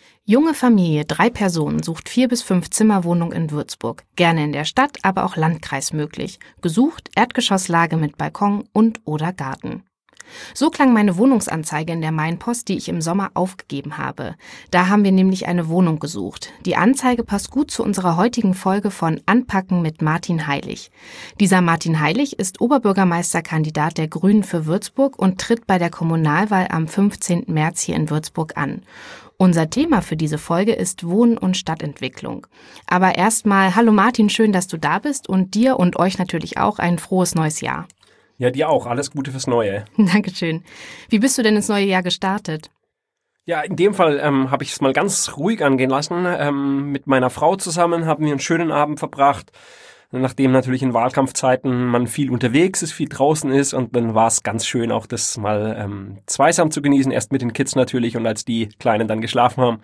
Junge Familie, 3 Personen, sucht 4 bis 5 Zimmerwohnung in Würzburg. Gerne in der Stadt, aber auch Landkreis möglich. Gesucht Erdgeschosslage mit Balkon und oder Garten. So klang meine Wohnungsanzeige in der Mainpost, die ich im Sommer aufgegeben habe. Da haben wir nämlich eine Wohnung gesucht. Die Anzeige passt gut zu unserer heutigen Folge von Anpacken mit Martin Heilig. Dieser Martin Heilig ist Oberbürgermeisterkandidat der Grünen für Würzburg und tritt bei der Kommunalwahl am 15. März hier in Würzburg an. Unser Thema für diese Folge ist Wohnen und Stadtentwicklung. Aber erstmal, hallo Martin, schön, dass du da bist und dir und euch natürlich auch ein frohes neues Jahr. Ja, dir auch. Alles Gute fürs Neue. Dankeschön. Wie bist du denn ins neue Jahr gestartet? Ja, in dem Fall habe ich es mal ganz ruhig angehen lassen. Mit meiner Frau zusammen haben wir einen schönen Abend verbracht. Nachdem natürlich in Wahlkampfzeiten man viel unterwegs ist, viel draußen ist, und dann war es ganz schön, auch das mal zweisam zu genießen. Erst mit den Kids natürlich, und als die Kleinen dann geschlafen haben,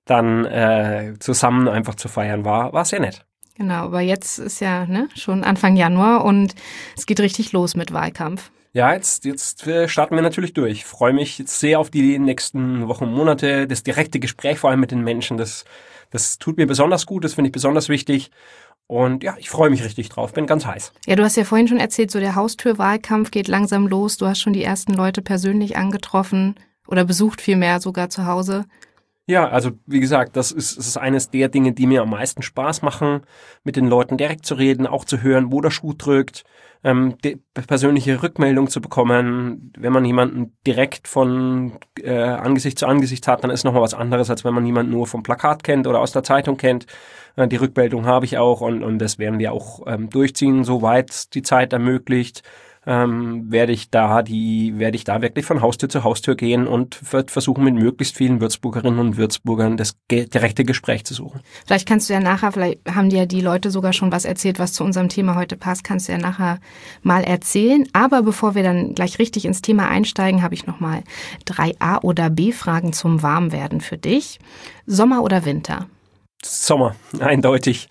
dann zusammen einfach zu feiern, war sehr nett. Genau, aber jetzt ist ja schon Anfang Januar und es geht richtig los mit Wahlkampf. Ja, jetzt starten wir natürlich durch. Ich freue mich jetzt sehr auf die nächsten Wochen und Monate. Das direkte Gespräch vor allem mit den Menschen, das tut mir besonders gut, das finde ich besonders wichtig. Und ja, ich freue mich richtig drauf, bin ganz heiß. Ja, du hast ja vorhin schon erzählt, so der Haustürwahlkampf geht langsam los. Du hast schon die ersten Leute persönlich angetroffen oder besucht vielmehr sogar zu Hause. Ja, also wie gesagt, das ist eines der Dinge, die mir am meisten Spaß machen, mit den Leuten direkt zu reden, auch zu hören, wo der Schuh drückt, die persönliche Rückmeldung zu bekommen. Wenn man jemanden direkt von Angesicht zu Angesicht hat, dann ist nochmal was anderes, als wenn man jemanden nur vom Plakat kennt oder aus der Zeitung kennt. Die Rückmeldung habe ich auch, und das werden wir auch durchziehen, soweit die Zeit ermöglicht. Werde ich da wirklich von Haustür zu Haustür gehen und versuchen, mit möglichst vielen Würzburgerinnen und Würzburgern das direkte Gespräch zu suchen. Vielleicht kannst du ja nachher, vielleicht haben dir ja die Leute sogar schon was erzählt, was zu unserem Thema heute passt, kannst du ja nachher mal erzählen. Aber bevor wir dann gleich richtig ins Thema einsteigen, habe ich nochmal 3 A- oder B-Fragen zum Warmwerden für dich. Sommer oder Winter? Sommer, eindeutig.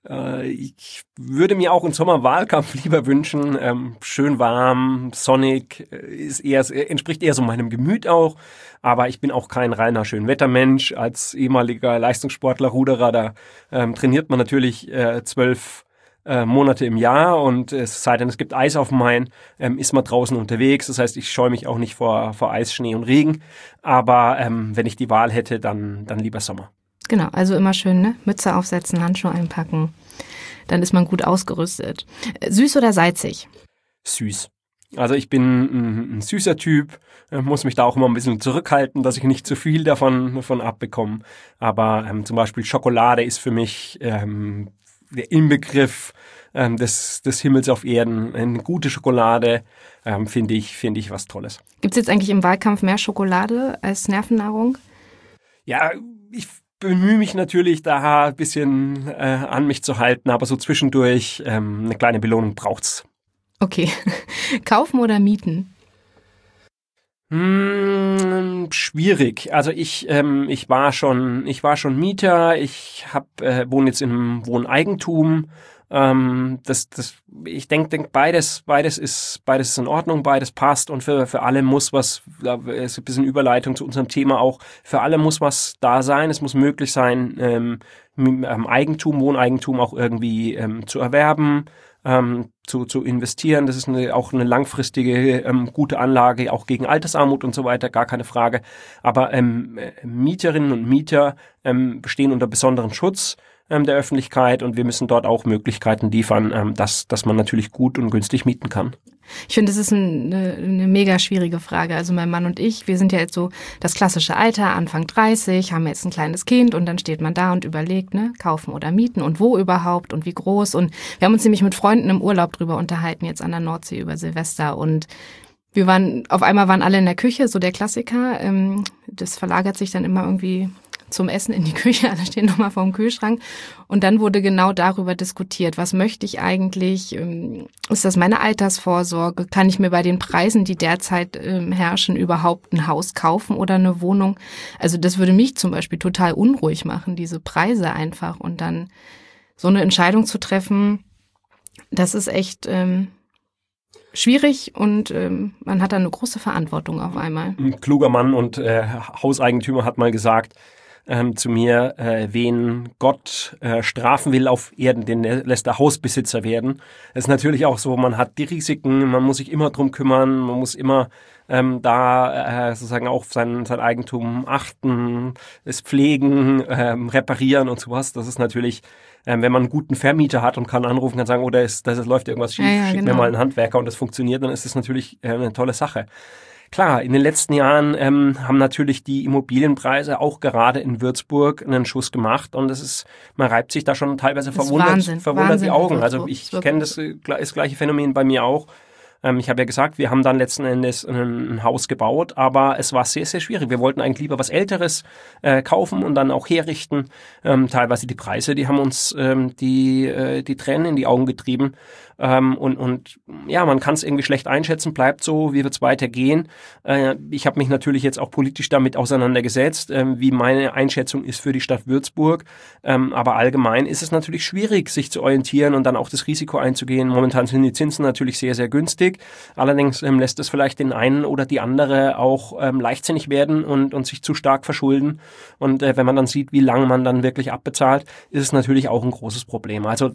Ich würde mir auch einen Sommerwahlkampf lieber wünschen. Schön warm, sonnig, entspricht eher so meinem Gemüt auch. Aber ich bin auch kein reiner Schönwettermensch. Als ehemaliger Leistungssportler, Ruderer, da trainiert man natürlich 12 Monate im Jahr, und es sei denn, es gibt Eis auf dem Main, ist man draußen unterwegs. Das heißt, ich scheue mich auch nicht vor Eis, Schnee und Regen. Aber wenn ich die Wahl hätte, dann lieber Sommer. Genau, also immer schön, Mütze aufsetzen, Handschuhe einpacken, dann ist man gut ausgerüstet. Süß oder salzig? Süß. Also ich bin ein süßer Typ, muss mich da auch immer ein bisschen zurückhalten, dass ich nicht zu viel davon abbekomme. Aber zum Beispiel Schokolade ist für mich der Inbegriff des Himmels auf Erden. Eine gute Schokolade finde ich was Tolles. Gibt es jetzt eigentlich im Wahlkampf mehr Schokolade als Nervennahrung? Ja, ich bemühe mich natürlich, da ein bisschen an mich zu halten, aber so zwischendurch eine kleine Belohnung braucht's. Okay. Kaufen oder mieten? Schwierig. Also ich war schon Mieter. Ich wohne jetzt in einem Wohneigentum. Ich denke, beides ist in Ordnung, beides passt, und für alle muss was, da ist ein bisschen Überleitung zu unserem Thema auch, für alle muss was da sein. Es muss möglich sein, Wohneigentum auch irgendwie zu erwerben, zu investieren. Das ist auch eine langfristige gute Anlage, auch gegen Altersarmut und so weiter, gar keine Frage. Aber Mieterinnen und Mieter stehen unter besonderen Schutz der Öffentlichkeit, und wir müssen dort auch Möglichkeiten liefern, dass man natürlich gut und günstig mieten kann. Ich finde, das ist eine mega schwierige Frage. Also mein Mann und ich, wir sind ja jetzt so das klassische Alter, Anfang 30, haben jetzt ein kleines Kind, und dann steht man da und überlegt, kaufen oder mieten und wo überhaupt und wie groß. Und wir haben uns nämlich mit Freunden im Urlaub drüber unterhalten, jetzt an der Nordsee über Silvester, und auf einmal waren alle in der Küche, so der Klassiker. Das verlagert sich dann immer irgendwie zum Essen in die Küche, alle stehen nochmal vor dem Kühlschrank, und dann wurde genau darüber diskutiert, was möchte ich eigentlich, ist das meine Altersvorsorge, kann ich mir bei den Preisen, die derzeit herrschen, überhaupt ein Haus kaufen oder eine Wohnung? Also das würde mich zum Beispiel total unruhig machen, diese Preise einfach, und dann so eine Entscheidung zu treffen, das ist echt schwierig, und man hat da eine große Verantwortung auf einmal. Ein kluger Mann und Hauseigentümer hat mal gesagt, zu mir, wen Gott strafen will auf Erden, den lässt der Hausbesitzer werden. Das ist natürlich auch so, man hat die Risiken, man muss sich immer drum kümmern, man muss immer sozusagen auf sein Eigentum achten, es pflegen, reparieren und sowas. Das ist natürlich, wenn man einen guten Vermieter hat und kann anrufen, kann sagen, oh, das läuft irgendwas schief, schick mir mal einen Handwerker und das funktioniert, dann ist das natürlich eine tolle Sache. Klar, in den letzten Jahren haben natürlich die Immobilienpreise auch gerade in Würzburg einen Schuss gemacht und man reibt sich da schon teilweise verwundert die Augen. Also ich kenne das gleiche Phänomen bei mir auch. Ich habe ja gesagt, wir haben dann letzten Endes ein Haus gebaut, aber es war sehr, sehr schwierig. Wir wollten eigentlich lieber was Älteres kaufen und dann auch herrichten. Teilweise die Preise, die haben uns die Tränen in die Augen getrieben. Und ja, man kann es irgendwie schlecht einschätzen, bleibt so, wie wird es weitergehen. Ich habe mich natürlich jetzt auch politisch damit auseinandergesetzt, wie meine Einschätzung ist für die Stadt Würzburg. Aber allgemein ist es natürlich schwierig, sich zu orientieren und dann auch das Risiko einzugehen. Momentan sind die Zinsen natürlich sehr, sehr günstig. Allerdings lässt es vielleicht den einen oder die andere auch leichtsinnig werden und sich zu stark verschulden. Und wenn man dann sieht, wie lange man dann wirklich abbezahlt, ist es natürlich auch ein großes Problem. Also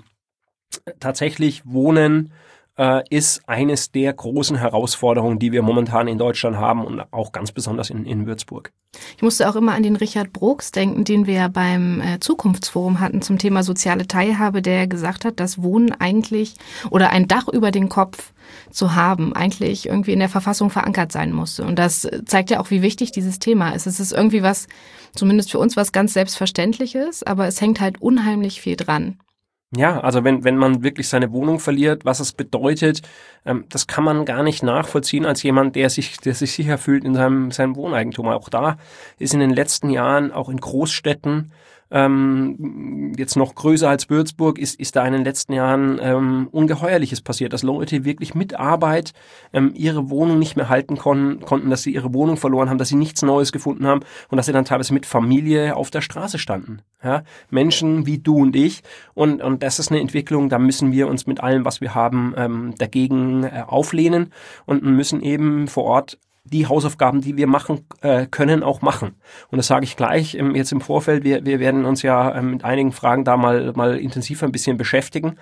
tatsächlich Wohnen ist eines der großen Herausforderungen, die wir momentan in Deutschland haben und auch ganz besonders in Würzburg. Ich musste auch immer an den Richard Brooks denken, den wir beim Zukunftsforum hatten zum Thema soziale Teilhabe, der gesagt hat, dass Wohnen eigentlich oder ein Dach über den Kopf zu haben, eigentlich irgendwie in der Verfassung verankert sein musste. Und das zeigt ja auch, wie wichtig dieses Thema ist. Es ist irgendwie was, zumindest für uns, was ganz Selbstverständliches, aber es hängt halt unheimlich viel dran. Ja, also wenn man wirklich seine Wohnung verliert, was es bedeutet, das kann man gar nicht nachvollziehen als jemand, der sich sicher fühlt in seinem Wohneigentum. Auch da ist in den letzten Jahren, auch in Großstädten, jetzt noch größer als Würzburg, ist da in den letzten Jahren Ungeheuerliches passiert, dass Leute wirklich mit Arbeit ihre Wohnung nicht mehr halten konnten, dass sie ihre Wohnung verloren haben, dass sie nichts Neues gefunden haben und dass sie dann teilweise mit Familie auf der Straße standen. Ja? Menschen wie du und ich und das ist eine Entwicklung, da müssen wir uns mit allem, was wir haben, dagegen auflehnen und müssen eben vor Ort die Hausaufgaben, die wir machen können, auch machen. Und das sage ich gleich jetzt im Vorfeld. Wir werden uns ja mit einigen Fragen da mal intensiver ein bisschen beschäftigen.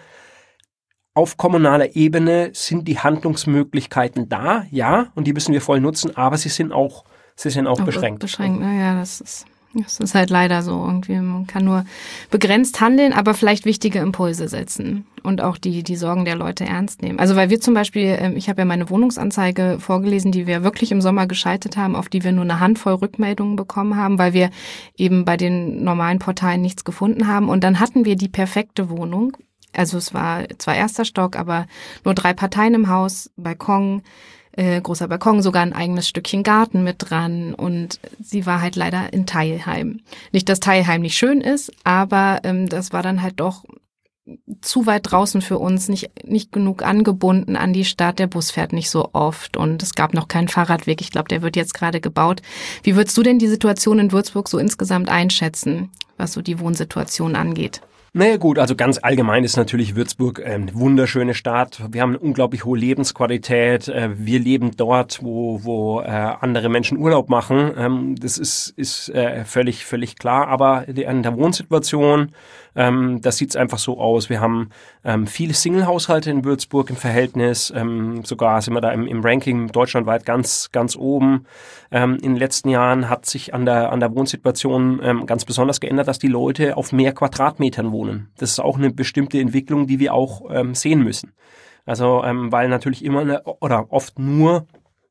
Auf kommunaler Ebene sind die Handlungsmöglichkeiten da, ja, und die müssen wir voll nutzen, aber sie sind auch beschränkt. Beschränkt, ja, das ist halt leider so irgendwie. Man kann nur begrenzt handeln, aber vielleicht wichtige Impulse setzen und auch die Sorgen der Leute ernst nehmen. Also weil wir zum Beispiel, ich habe ja meine Wohnungsanzeige vorgelesen, die wir wirklich im Sommer geschaltet haben, auf die wir nur eine Handvoll Rückmeldungen bekommen haben, weil wir eben bei den normalen Portalen nichts gefunden haben. Und dann hatten wir die perfekte Wohnung. Also es war zwar erster Stock, aber nur 3 Parteien im Haus, Balkon, großer Balkon, sogar ein eigenes Stückchen Garten mit dran und sie war halt leider in Teilheim. Nicht, dass Teilheim nicht schön ist, aber das war dann halt doch zu weit draußen für uns, nicht genug angebunden an die Stadt, der Bus fährt nicht so oft und es gab noch keinen Fahrradweg, ich glaube, der wird jetzt gerade gebaut. Wie würdest du denn die Situation in Würzburg so insgesamt einschätzen, was so die Wohnsituation angeht? Naja gut, also ganz allgemein ist natürlich Würzburg eine wunderschöne Stadt. Wir haben eine unglaublich hohe Lebensqualität. Wir leben dort, wo andere Menschen Urlaub machen. Das ist völlig klar. Aber an der Wohnsituation, das sieht es einfach so aus. Wir haben viele Single-Haushalte in Würzburg im Verhältnis. Sogar sind wir da im Ranking deutschlandweit ganz oben. In den letzten Jahren hat sich an der Wohnsituation ganz besonders geändert, dass die Leute auf mehr Quadratmetern wohnen. Das ist auch eine bestimmte Entwicklung, die wir auch sehen müssen. Also weil natürlich immer oder oft nur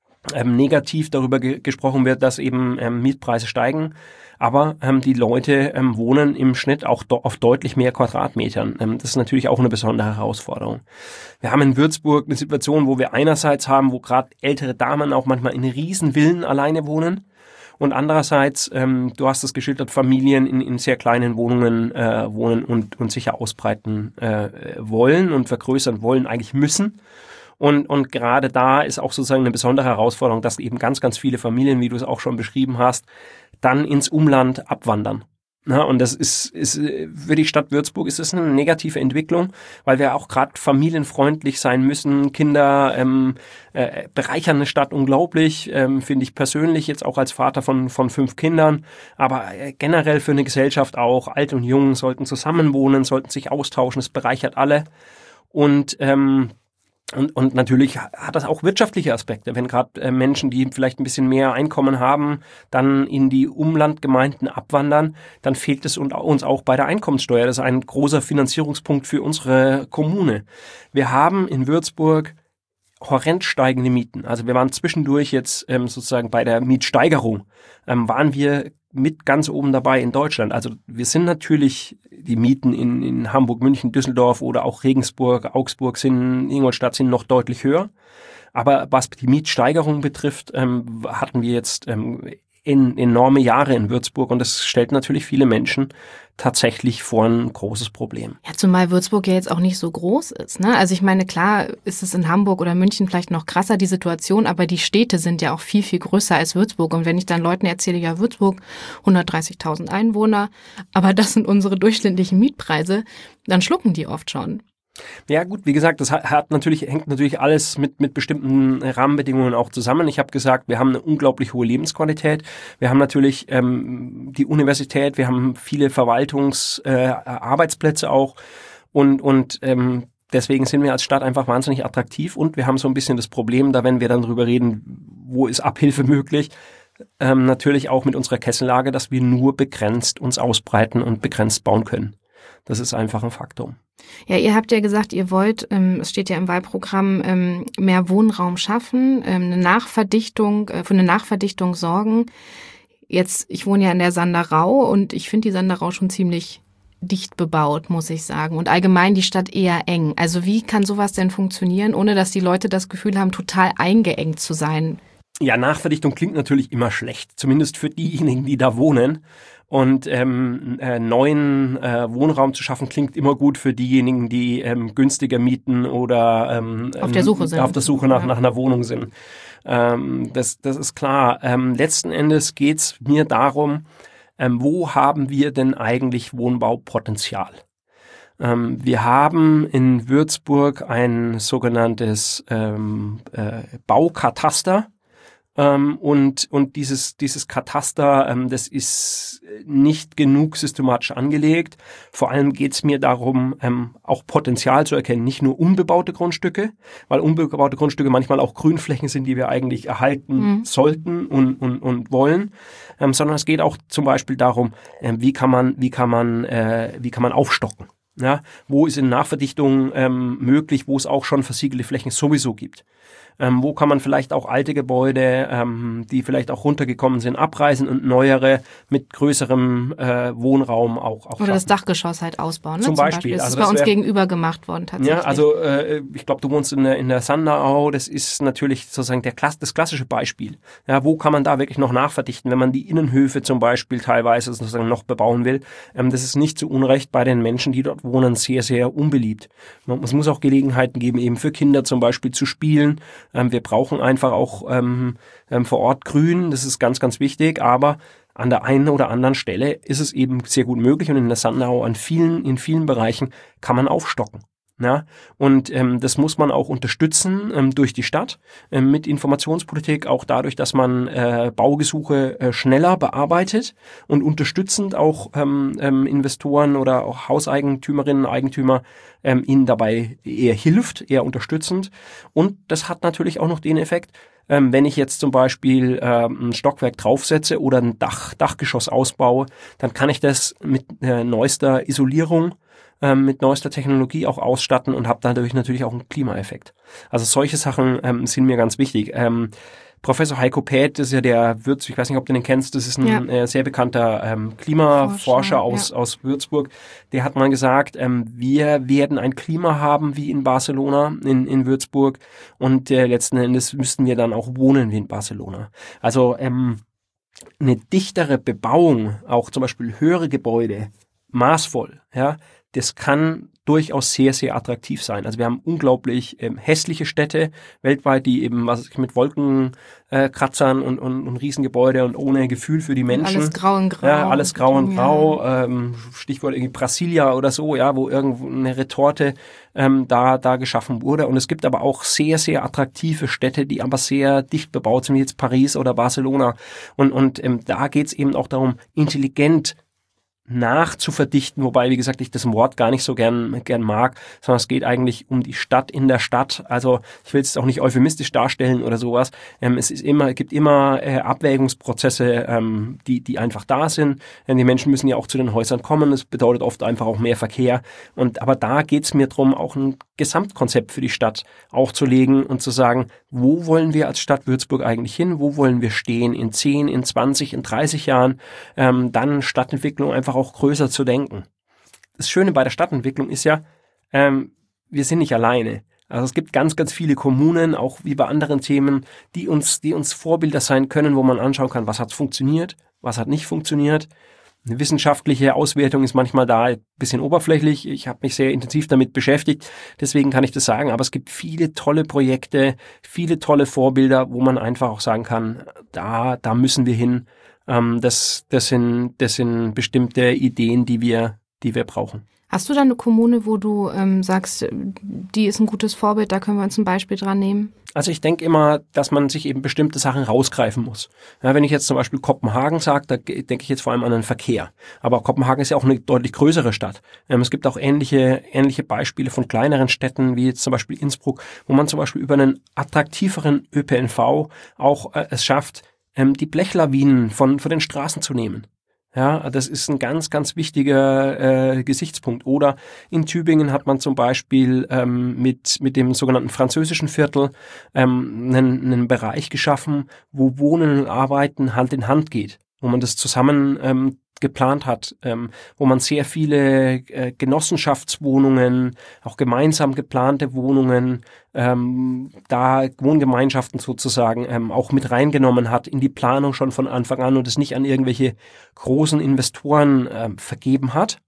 negativ darüber gesprochen wird, dass eben Mietpreise steigen. Aber die Leute wohnen im Schnitt auch auf deutlich mehr Quadratmetern. Das ist natürlich auch eine besondere Herausforderung. Wir haben in Würzburg eine Situation, wo wir einerseits haben, wo gerade ältere Damen auch manchmal in riesen Villen alleine wohnen. Und andererseits, du hast es geschildert, Familien in sehr kleinen Wohnungen wohnen und sich ja ausbreiten wollen und vergrößern wollen, eigentlich müssen. Und gerade da ist auch sozusagen eine besondere Herausforderung, dass eben ganz viele Familien, wie du es auch schon beschrieben hast, dann ins Umland abwandern. Na, und das ist für die Stadt Würzburg ist es eine negative Entwicklung, weil wir auch gerade familienfreundlich sein müssen. Kinder bereichern eine Stadt unglaublich, finde ich persönlich jetzt auch als Vater von 5 Kindern. Aber generell für eine Gesellschaft auch, alt und jung sollten zusammenwohnen, sollten sich austauschen. Es bereichert alle. Und natürlich hat das auch wirtschaftliche Aspekte. Wenn gerade Menschen, die vielleicht ein bisschen mehr Einkommen haben, dann in die Umlandgemeinden abwandern, dann fehlt es uns auch bei der Einkommenssteuer. Das ist ein großer Finanzierungspunkt für unsere Kommune. Wir haben in Würzburg horrend steigende Mieten. Also wir waren zwischendurch jetzt sozusagen bei der Mietsteigerung, waren wir mit ganz oben dabei in Deutschland. Also wir sind natürlich, die Mieten in Hamburg, München, Düsseldorf oder auch Regensburg, Augsburg Ingolstadt sind noch deutlich höher. Aber was die Mietsteigerung betrifft, hatten wir jetzt enorme Jahre in Würzburg und das stellt natürlich viele Menschen tatsächlich vor ein großes Problem. Ja, zumal Würzburg ja jetzt auch nicht so groß ist, ne? Also ich meine, klar ist es in Hamburg oder München vielleicht noch krasser, die Situation, aber die Städte sind ja auch viel, viel größer als Würzburg. Und wenn ich dann Leuten erzähle, ja, Würzburg, 130.000 Einwohner, aber das sind unsere durchschnittlichen Mietpreise, dann schlucken die oft schon. Ja gut, wie gesagt, das hängt natürlich alles mit bestimmten Rahmenbedingungen auch zusammen. Ich habe gesagt, wir haben eine unglaublich hohe Lebensqualität. Wir haben natürlich die Universität, wir haben viele Verwaltungsarbeitsplätze auch und deswegen sind wir als Stadt einfach wahnsinnig attraktiv und wir haben so ein bisschen das Problem, da wenn wir dann drüber reden, wo ist Abhilfe möglich, natürlich auch mit unserer Kessellage, dass wir nur begrenzt uns ausbreiten und begrenzt bauen können. Das ist einfach ein Faktum. Ja, ihr habt ja gesagt, ihr wollt, es steht ja im Wahlprogramm, mehr Wohnraum schaffen, für eine Nachverdichtung sorgen. Jetzt, ich wohne ja in der Sanderau und ich finde die Sanderau schon ziemlich dicht bebaut, muss ich sagen. Und allgemein die Stadt eher eng. Also wie kann sowas denn funktionieren, ohne dass die Leute das Gefühl haben, total eingeengt zu sein? Ja, Nachverdichtung klingt natürlich immer schlecht, zumindest für diejenigen, die da wohnen. Und neuen Wohnraum zu schaffen, klingt immer gut für diejenigen, die günstiger mieten oder auf der Suche sind. Auf der Suche nach einer Wohnung sind. Das ist klar. Letzten Endes geht's mir darum, wo haben wir denn eigentlich Wohnbaupotenzial? Wir haben in Würzburg ein sogenanntes Baukataster. Und dieses Kataster, das ist nicht genug systematisch angelegt. Vor allem geht es mir darum, auch Potenzial zu erkennen, nicht nur unbebaute Grundstücke, weil unbebaute Grundstücke manchmal auch Grünflächen sind, die wir eigentlich erhalten sollten und wollen, sondern es geht auch zum Beispiel darum, wie kann man aufstocken. Ja, wo ist in Nachverdichtung möglich, wo es auch schon versiegelte Flächen sowieso gibt. Wo kann man vielleicht auch alte Gebäude, die vielleicht auch runtergekommen sind, abreißen und neuere mit größerem Wohnraum auch Oder schaffen. Das Dachgeschoss halt ausbauen. Ne? Zum Beispiel. Das ist bei uns gegenüber gemacht worden tatsächlich. Ja, also ich glaube, du wohnst in der Sanderau, das ist natürlich sozusagen das klassische Beispiel. Ja, wo kann man da wirklich noch nachverdichten, wenn man die Innenhöfe zum Beispiel teilweise sozusagen noch bebauen will. Das ist nicht zu Unrecht bei den Menschen, die dort wohnen, sehr, sehr unbeliebt. Es muss auch Gelegenheiten geben, eben für Kinder zum Beispiel zu spielen. Wir brauchen einfach auch vor Ort Grün, das ist ganz, ganz wichtig, aber an der einen oder anderen Stelle ist es eben sehr gut möglich und in der Sanderau in vielen Bereichen kann man aufstocken. Ja, und das muss man auch unterstützen durch die Stadt mit Informationspolitik, auch dadurch, dass man Baugesuche schneller bearbeitet und unterstützend auch Investoren oder auch Hauseigentümerinnen, Eigentümer ihnen dabei eher hilft, eher unterstützend. Und das hat natürlich auch noch den Effekt, wenn ich jetzt zum Beispiel ein Stockwerk draufsetze oder ein Dachgeschoss ausbaue, dann kann ich das mit neuester Isolierung, mit neuester Technologie auch ausstatten und habe dadurch natürlich auch einen Klimaeffekt. Also solche Sachen sind mir ganz wichtig. Professor Heiko Päth, das ist ja ich weiß nicht, ob du den kennst, das ist ein sehr bekannter Klimaforscher aus Würzburg. Der hat mal gesagt, wir werden ein Klima haben wie in Barcelona, in Würzburg und letzten Endes müssten wir dann auch wohnen wie in Barcelona. Also eine dichtere Bebauung, auch zum Beispiel höhere Gebäude, maßvoll, ja, das kann durchaus sehr, sehr attraktiv sein. Also wir haben unglaublich hässliche Städte weltweit, die eben mit Wolkenkratzern und Riesengebäude und ohne Gefühl für die Menschen. Alles grau und grau. Ja, alles grau und grau. Stichwort irgendwie Brasilia oder so, ja, wo irgendwo eine Retorte da geschaffen wurde. Und es gibt aber auch sehr, sehr attraktive Städte, die aber sehr dicht bebaut sind, wie jetzt Paris oder Barcelona. Und da geht's eben auch darum, intelligent nachzuverdichten, wobei, wie gesagt, ich das Wort gar nicht so gern mag, sondern es geht eigentlich um die Stadt in der Stadt. Also ich will es auch nicht euphemistisch darstellen oder sowas. Es gibt immer Abwägungsprozesse, die einfach da sind. Die Menschen müssen ja auch zu den Häusern kommen. Das bedeutet oft einfach auch mehr Verkehr. Aber da geht's mir drum, auch ein Gesamtkonzept für die Stadt aufzulegen und zu sagen, wo wollen wir als Stadt Würzburg eigentlich hin? Wo wollen wir stehen in 10, in 20, in 30 Jahren? Dann Stadtentwicklung einfach auch größer zu denken. Das Schöne bei der Stadtentwicklung ist ja, wir sind nicht alleine. Also es gibt ganz, ganz viele Kommunen, auch wie bei anderen Themen, die uns Vorbilder sein können, wo man anschauen kann, was hat funktioniert, was hat nicht funktioniert. Eine wissenschaftliche Auswertung ist manchmal da ein bisschen oberflächlich. Ich habe mich sehr intensiv damit beschäftigt, deswegen kann ich das sagen. Aber es gibt viele tolle Projekte, viele tolle Vorbilder, wo man einfach auch sagen kann, da müssen wir hin. Das sind bestimmte Ideen, die wir brauchen. Hast du da eine Kommune, wo du sagst, die ist ein gutes Vorbild, da können wir uns ein Beispiel dran nehmen? Also ich denke immer, dass man sich eben bestimmte Sachen rausgreifen muss. Ja, wenn ich jetzt zum Beispiel Kopenhagen sage, da denke ich jetzt vor allem an den Verkehr. Aber Kopenhagen ist ja auch eine deutlich größere Stadt. Es gibt auch ähnliche Beispiele von kleineren Städten, wie jetzt zum Beispiel Innsbruck, wo man zum Beispiel über einen attraktiveren ÖPNV auch es schafft, die Blechlawinen von den Straßen zu nehmen. Ja, das ist ein ganz, ganz wichtiger Gesichtspunkt. Oder in Tübingen hat man zum Beispiel mit dem sogenannten französischen Viertel einen Bereich geschaffen, wo Wohnen und Arbeiten Hand in Hand geht, wo man das zusammen geplant hat, wo man sehr viele Genossenschaftswohnungen, auch gemeinsam geplante Wohnungen, da Wohngemeinschaften sozusagen auch mit reingenommen hat in die Planung schon von Anfang an und es nicht an irgendwelche großen Investoren vergeben hat.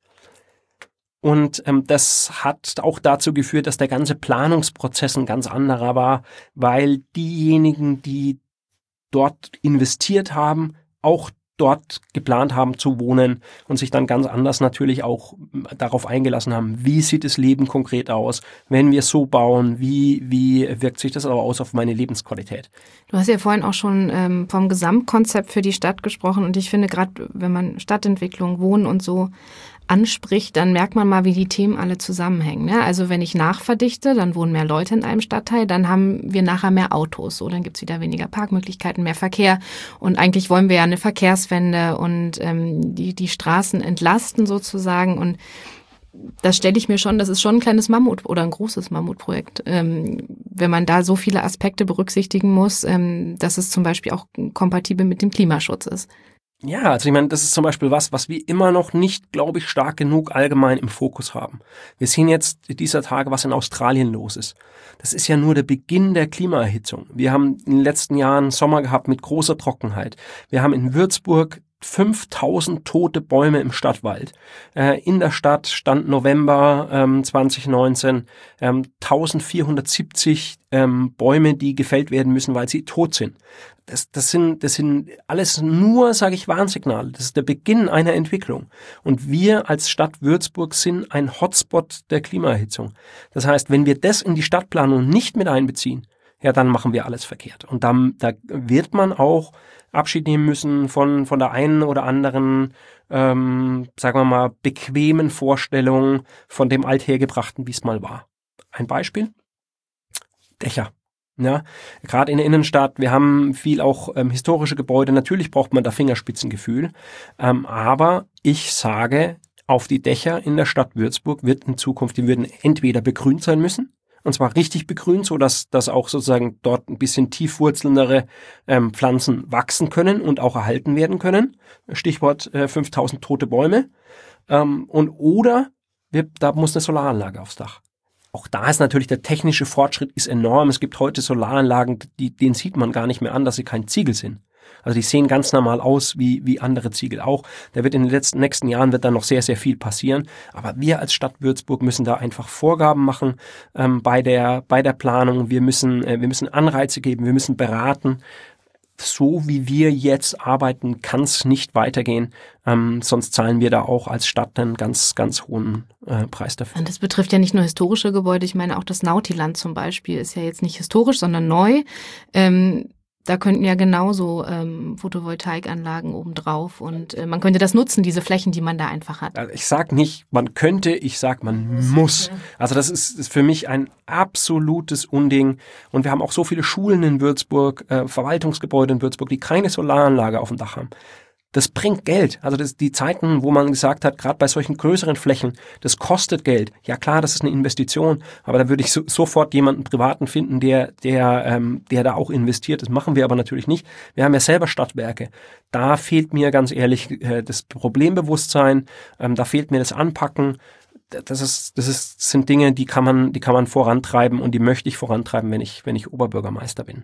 Und das hat auch dazu geführt, dass der ganze Planungsprozess ein ganz anderer war, weil diejenigen, die dort investiert haben, auch dort geplant haben zu wohnen und sich dann ganz anders natürlich auch darauf eingelassen haben, wie sieht das Leben konkret aus, wenn wir so bauen, wie wirkt sich das aber aus auf meine Lebensqualität. Du hast ja vorhin auch schon vom Gesamtkonzept für die Stadt gesprochen und ich finde gerade, wenn man Stadtentwicklung, Wohnen und so anspricht, dann merkt man mal, wie die Themen alle zusammenhängen. Ne? Also wenn ich nachverdichte, dann wohnen mehr Leute in einem Stadtteil, dann haben wir nachher mehr Autos. So, dann gibt's wieder weniger Parkmöglichkeiten, mehr Verkehr. Und eigentlich wollen wir ja eine Verkehrswende und die Straßen entlasten sozusagen. Und das stelle ich mir schon, das ist schon ein kleines Mammut oder ein großes Mammutprojekt, wenn man da so viele Aspekte berücksichtigen muss, dass es zum Beispiel auch kompatibel mit dem Klimaschutz ist. Ja, also ich meine, das ist zum Beispiel was wir immer noch nicht, glaube ich, stark genug allgemein im Fokus haben. Wir sehen jetzt dieser Tage, was in Australien los ist. Das ist ja nur der Beginn der Klimaerhitzung. Wir haben in den letzten Jahren Sommer gehabt mit großer Trockenheit. Wir haben in Würzburg 5000 tote Bäume im Stadtwald. In der Stadt stand November 2019 1470 Bäume, die gefällt werden müssen, weil sie tot sind. Das sind alles nur, sage ich, Warnsignale. Das ist der Beginn einer Entwicklung. Und wir als Stadt Würzburg sind ein Hotspot der Klimaerhitzung. Das heißt, wenn wir das in die Stadtplanung nicht mit einbeziehen, ja, dann machen wir alles verkehrt. Und da wird man auch Abschied nehmen müssen von der einen oder anderen, sagen wir mal, bequemen Vorstellung von dem Althergebrachten, wie es mal war. Ein Beispiel? Dächer. Ja, gerade in der Innenstadt, wir haben viel auch historische Gebäude, natürlich braucht man da Fingerspitzengefühl, aber ich sage, auf die Dächer in der Stadt Würzburg wird in Zukunft, die würden entweder begrünt sein müssen, und zwar richtig begrünt, so dass auch sozusagen dort ein bisschen tiefwurzelndere Pflanzen wachsen können und auch erhalten werden können. Stichwort 5000 tote Bäume. Oder da muss eine Solaranlage aufs Dach. Auch da ist natürlich der technische Fortschritt ist enorm. Es gibt heute Solaranlagen, denen sieht man gar nicht mehr an, dass sie kein Ziegel sind. Also die sehen ganz normal aus wie andere Ziegel auch. Da wird in den nächsten Jahren wird da noch sehr, sehr viel passieren. Aber wir als Stadt Würzburg müssen da einfach Vorgaben machen bei der Planung. Wir müssen Anreize geben, wir müssen beraten. So wie wir jetzt arbeiten, kann es nicht weitergehen. Sonst zahlen wir da auch als Stadt einen ganz, ganz hohen Preis dafür. Und das betrifft ja nicht nur historische Gebäude. Ich meine, auch das Nautiland zum Beispiel ist ja jetzt nicht historisch, sondern neu. Da könnten ja genauso Photovoltaikanlagen obendrauf und man könnte das nutzen, diese Flächen, die man da einfach hat. Also ich sag nicht, man könnte, ich sag, man muss. Also das ist für mich ein absolutes Unding. Und wir haben auch so viele Schulen in Würzburg, Verwaltungsgebäude in Würzburg, die keine Solaranlage auf dem Dach haben. Das bringt Geld. Also die Zeiten, wo man gesagt hat, gerade bei solchen größeren Flächen, das kostet Geld. Ja klar, das ist eine Investition, aber da würde ich sofort jemanden Privaten finden, der da auch investiert. Das machen wir aber natürlich nicht. Wir haben ja selber Stadtwerke. Da fehlt mir ganz ehrlich das Problembewusstsein, da fehlt mir das Anpacken. Sind Dinge, die kann man vorantreiben und die möchte ich vorantreiben, wenn ich Oberbürgermeister bin.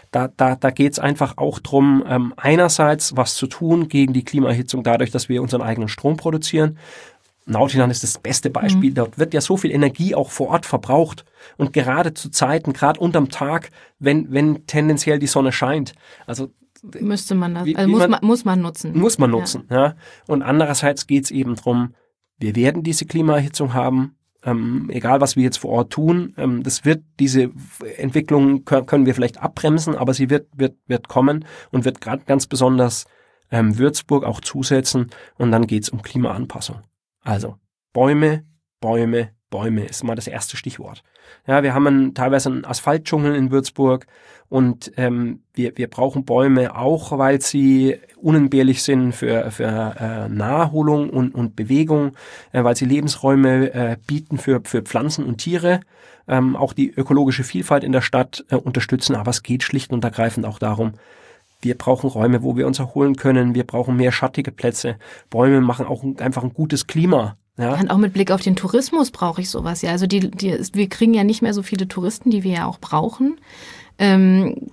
Da geht's einfach auch drum, einerseits was zu tun gegen die Klimaerhitzung dadurch, dass wir unseren eigenen Strom produzieren. Nautiland ist das beste Beispiel. Dort wird ja so viel Energie auch vor Ort verbraucht und gerade zu Zeiten, gerade unterm Tag, wenn tendenziell die Sonne scheint. Also müsste man das, muss man nutzen. Muss man nutzen, ja. Und andererseits geht's eben drum, wir werden diese Klimaerhitzung haben, egal was wir jetzt vor Ort tun. Diese Entwicklung können wir vielleicht abbremsen, aber sie wird kommen und wird gerade ganz besonders Würzburg auch zusetzen. Und dann geht's um Klimaanpassung. Also Bäume, Bäume, Bäume ist mal das erste Stichwort. Ja, wir haben teilweise einen Asphaltdschungel in Würzburg und wir brauchen Bäume auch, weil sie unentbehrlich sind für Naherholung und Bewegung, weil sie Lebensräume bieten für Pflanzen und Tiere, auch die ökologische Vielfalt in der Stadt unterstützen, aber es geht schlicht und ergreifend auch darum, wir brauchen Räume, wo wir uns erholen können, wir brauchen mehr schattige Plätze, Bäume machen auch einfach ein gutes Klima. Ja. Und auch mit Blick auf den Tourismus brauche ich sowas. Ja, also wir kriegen ja nicht mehr so viele Touristen, die wir ja auch brauchen. Wenn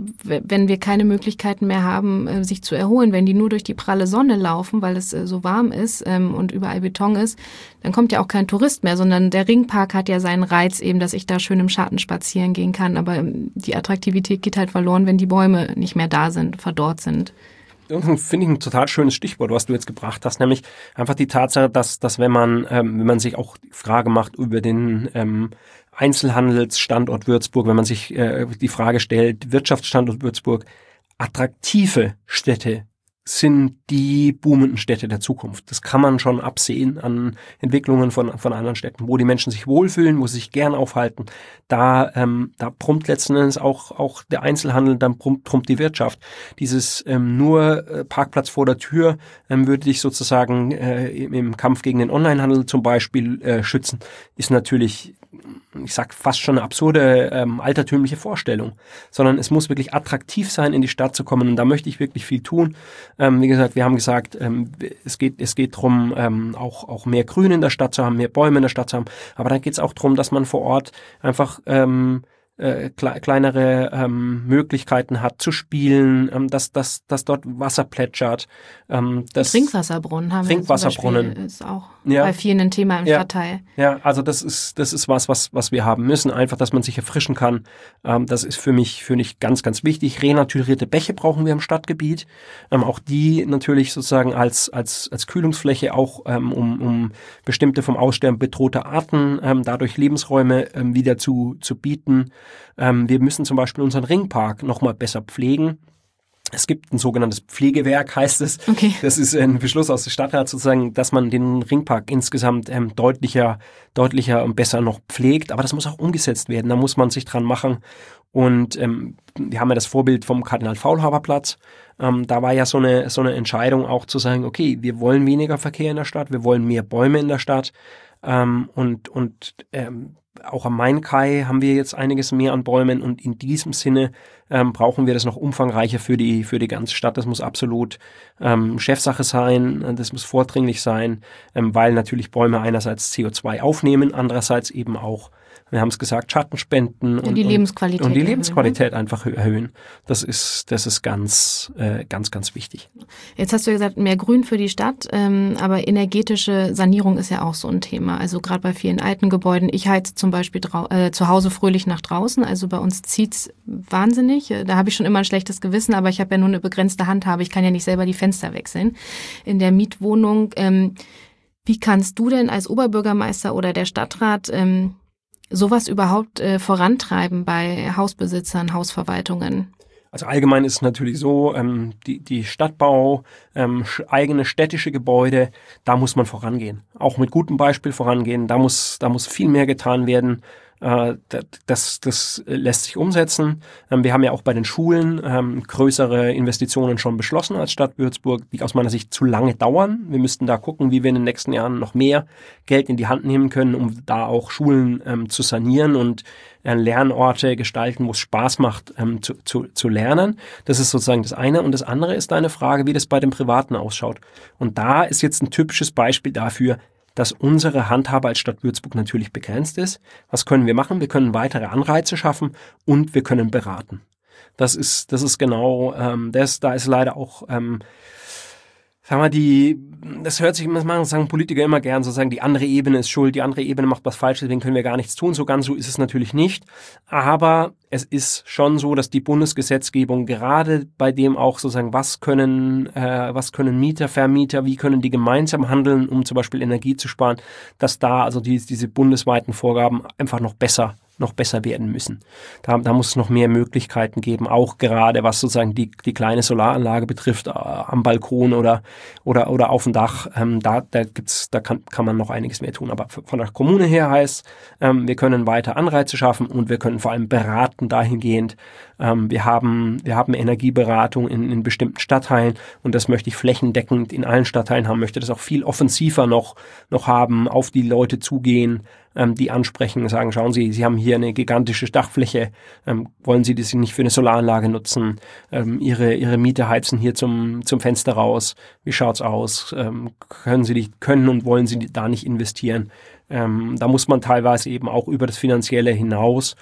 wir keine Möglichkeiten mehr haben, sich zu erholen, wenn die nur durch die pralle Sonne laufen, weil es so warm ist und überall Beton ist, dann kommt ja auch kein Tourist mehr, sondern der Ringpark hat ja seinen Reiz eben, dass ich da schön im Schatten spazieren gehen kann. Aber die Attraktivität geht halt verloren, wenn die Bäume nicht mehr da sind, verdorrt sind. Finde ich ein total schönes Stichwort, was du jetzt gebracht hast, nämlich einfach die Tatsache, dass wenn man sich auch die Frage macht über den Einzelhandelsstandort Würzburg, wenn man sich die Frage stellt, Wirtschaftsstandort Würzburg, attraktive Städte sind die boomenden Städte der Zukunft. Das kann man schon absehen an Entwicklungen von anderen Städten, wo die Menschen sich wohlfühlen, wo sie sich gern aufhalten. Da brummt letzten Endes auch der Einzelhandel, dann brummt die Wirtschaft. Dieses nur Parkplatz vor der Tür würde dich sozusagen im Kampf gegen den Onlinehandel zum Beispiel schützen, ist natürlich, ich sag fast schon eine absurde, altertümliche Vorstellung, sondern es muss wirklich attraktiv sein, in die Stadt zu kommen und da möchte ich wirklich viel tun. Wie gesagt, wir haben gesagt, es geht drum, auch mehr Grün in der Stadt zu haben, mehr Bäume in der Stadt zu haben, aber dann geht es auch drum, dass man vor Ort einfach kleinere Möglichkeiten hat zu spielen, dass dort Wasser plätschert. Trinkwasserbrunnen haben wir zum Beispiel, ist auch bei vielen ein Thema im Stadtteil. Ja, also das ist was wir haben müssen, einfach, dass man sich erfrischen kann. Das ist für mich ganz, ganz wichtig. Renaturierte Bäche brauchen wir im Stadtgebiet. Auch die natürlich sozusagen als Kühlungsfläche auch um bestimmte vom Aussterben bedrohte Arten dadurch Lebensräume wieder zu bieten. Wir müssen zum Beispiel unseren Ringpark nochmal besser pflegen. Es gibt ein sogenanntes Pflegewerk, heißt es. Okay. Das ist ein Beschluss aus dem Stadtrat sozusagen, dass man den Ringpark insgesamt deutlicher und besser noch pflegt. Aber das muss auch umgesetzt werden. Da muss man sich dran machen. Und wir haben ja das Vorbild vom Kardinal-Faulhaber-Platz. Da war ja so eine Entscheidung auch zu sagen, okay, wir wollen weniger Verkehr in der Stadt, wir wollen mehr Bäume in der Stadt. Auch am Main-Kai haben wir jetzt einiges mehr an Bäumen und in diesem Sinne brauchen wir das noch umfangreicher für die ganze Stadt. Das muss absolut Chefsache sein, das muss vordringlich sein, weil natürlich Bäume einerseits CO2 aufnehmen, andererseits eben auch Wir haben es gesagt, Schattenspenden und die Lebensqualität und die Lebensqualität einfach erhöhen. Das ist ganz wichtig. Jetzt hast du ja gesagt, mehr Grün für die Stadt, aber energetische Sanierung ist ja auch so ein Thema. Also gerade bei vielen alten Gebäuden. Ich heize zum Beispiel zu Hause fröhlich nach draußen. Also bei uns zieht's wahnsinnig. Da habe ich schon immer ein schlechtes Gewissen, aber ich habe ja nur eine begrenzte Handhabe. Ich kann ja nicht selber die Fenster wechseln. In der Mietwohnung, wie kannst du denn als Oberbürgermeister oder der Stadtrat sowas überhaupt vorantreiben bei Hausbesitzern, Hausverwaltungen? Also allgemein ist es natürlich so, die Stadtbau, eigene städtische Gebäude, da muss man vorangehen. Auch mit gutem Beispiel vorangehen. Da muss viel mehr getan werden. Das lässt sich umsetzen. Wir haben ja auch bei den Schulen größere Investitionen schon beschlossen als Stadt Würzburg, die aus meiner Sicht zu lange dauern. Wir müssten da gucken, wie wir in den nächsten Jahren noch mehr Geld in die Hand nehmen können, um da auch Schulen zu sanieren und Lernorte gestalten, wo es Spaß macht, zu lernen. Das ist sozusagen das eine. Und das andere ist eine Frage, wie das bei den Privaten ausschaut. Und da ist jetzt ein typisches Beispiel dafür, dass unsere Handhabe als Stadt Würzburg natürlich begrenzt ist. Was können wir machen? Wir können weitere Anreize schaffen und wir können beraten. Das ist genau da ist leider auch das hört sich, sagen Politiker immer gern, sozusagen, die andere Ebene ist schuld, die andere Ebene macht was falsch, deswegen können wir gar nichts tun. So ganz so ist es natürlich nicht. Aber es ist schon so, dass die Bundesgesetzgebung gerade bei dem auch sozusagen, was können Mieter, Vermieter, wie können die gemeinsam handeln, um zum Beispiel Energie zu sparen, dass da also diese bundesweiten Vorgaben einfach noch besser werden müssen. Da muss es noch mehr Möglichkeiten geben, auch gerade was sozusagen die kleine Solaranlage betrifft, am Balkon oder auf dem Dach. Da kann man noch einiges mehr tun. Aber von der Kommune her heißt, wir können weiter Anreize schaffen und wir können vor allem beraten dahingehend. Wir haben Energieberatung in bestimmten Stadtteilen und das möchte ich flächendeckend in allen Stadtteilen haben, möchte das auch viel offensiver noch haben, auf die Leute zugehen, die ansprechen, sagen, schauen Sie, Sie haben hier eine gigantische Dachfläche, wollen Sie das nicht für eine Solaranlage nutzen? Ihre Mieter heizen hier zum Fenster raus. Wie schaut's aus? Können und wollen Sie da nicht investieren? Da muss man teilweise eben auch über das Finanzielle hinaus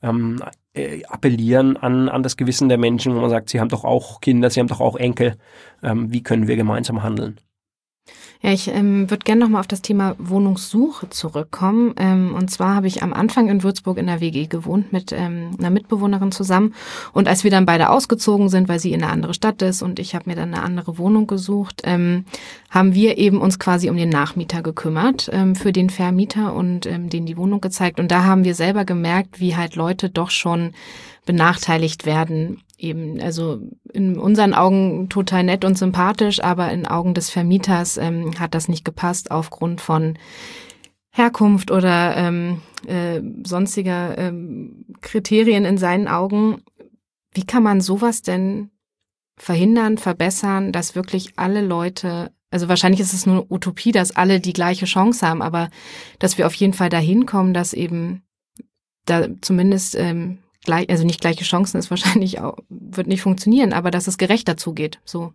appellieren an das Gewissen der Menschen, wo man sagt, Sie haben doch auch Kinder, Sie haben doch auch Enkel. Wie können wir gemeinsam handeln? Ja, ich würde gerne nochmal auf das Thema Wohnungssuche zurückkommen. Und zwar habe ich am Anfang in Würzburg in der WG gewohnt mit einer Mitbewohnerin zusammen. Und als wir dann beide ausgezogen sind, weil sie in eine andere Stadt ist und ich habe mir dann eine andere Wohnung gesucht, haben wir eben uns quasi um den Nachmieter gekümmert, für den Vermieter und denen die Wohnung gezeigt. Und da haben wir selber gemerkt, wie halt Leute doch schon benachteiligt werden. Eben, also in unseren Augen total nett und sympathisch, aber in Augen des Vermieters hat das nicht gepasst aufgrund von Herkunft oder sonstiger Kriterien in seinen Augen. Wie kann man sowas denn verhindern, verbessern, dass wirklich alle Leute, also wahrscheinlich ist es nur eine Utopie, dass alle die gleiche Chance haben, aber dass wir auf jeden Fall dahin kommen, dass eben da zumindest also nicht gleiche Chancen ist wahrscheinlich auch, wird nicht funktionieren, aber dass es gerechter zugeht, so.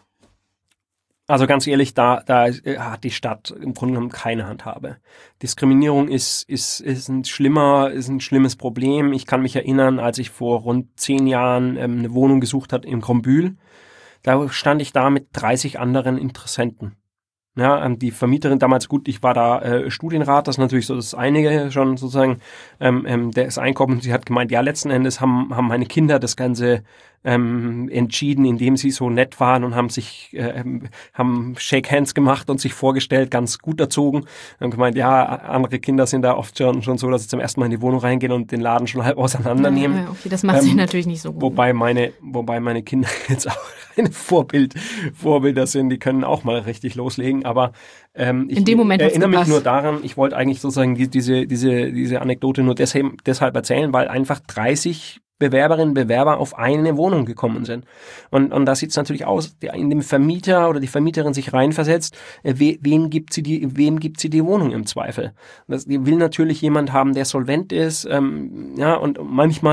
Also ganz ehrlich, da hat die Stadt im Grunde genommen keine Handhabe. Diskriminierung ist ein schlimmes Problem. Ich kann mich erinnern, als ich vor rund 10 Jahren eine Wohnung gesucht habe in Grombühl, da stand ich da mit 30 anderen Interessenten. Ja, die Vermieterin damals, gut, ich war da Studienrat, das ist natürlich so das Einige schon sozusagen, das Einkommen. Sie hat gemeint, ja, letzten Endes haben meine Kinder das Ganze entschieden, indem sie so nett waren und haben Shake Hands gemacht und sich vorgestellt, ganz gut erzogen. Haben gemeint, ja, andere Kinder sind da oft schon so, dass sie zum ersten Mal in die Wohnung reingehen und den Laden schon halb auseinandernehmen. Ja, okay, das macht sich natürlich nicht so gut. Wobei meine Kinder jetzt auch ein Vorbilder sind, die können auch mal richtig loslegen, aber ich erinnere mich nur daran, ich wollte eigentlich sozusagen diese Anekdote nur deshalb erzählen, weil einfach 30 Bewerberinnen und Bewerber auf eine Wohnung gekommen sind. Und da sieht es natürlich aus, in dem Vermieter oder die Vermieterin sich reinversetzt, wem gibt sie die Wohnung im Zweifel? Die will natürlich jemand haben, der solvent ist, und manchmal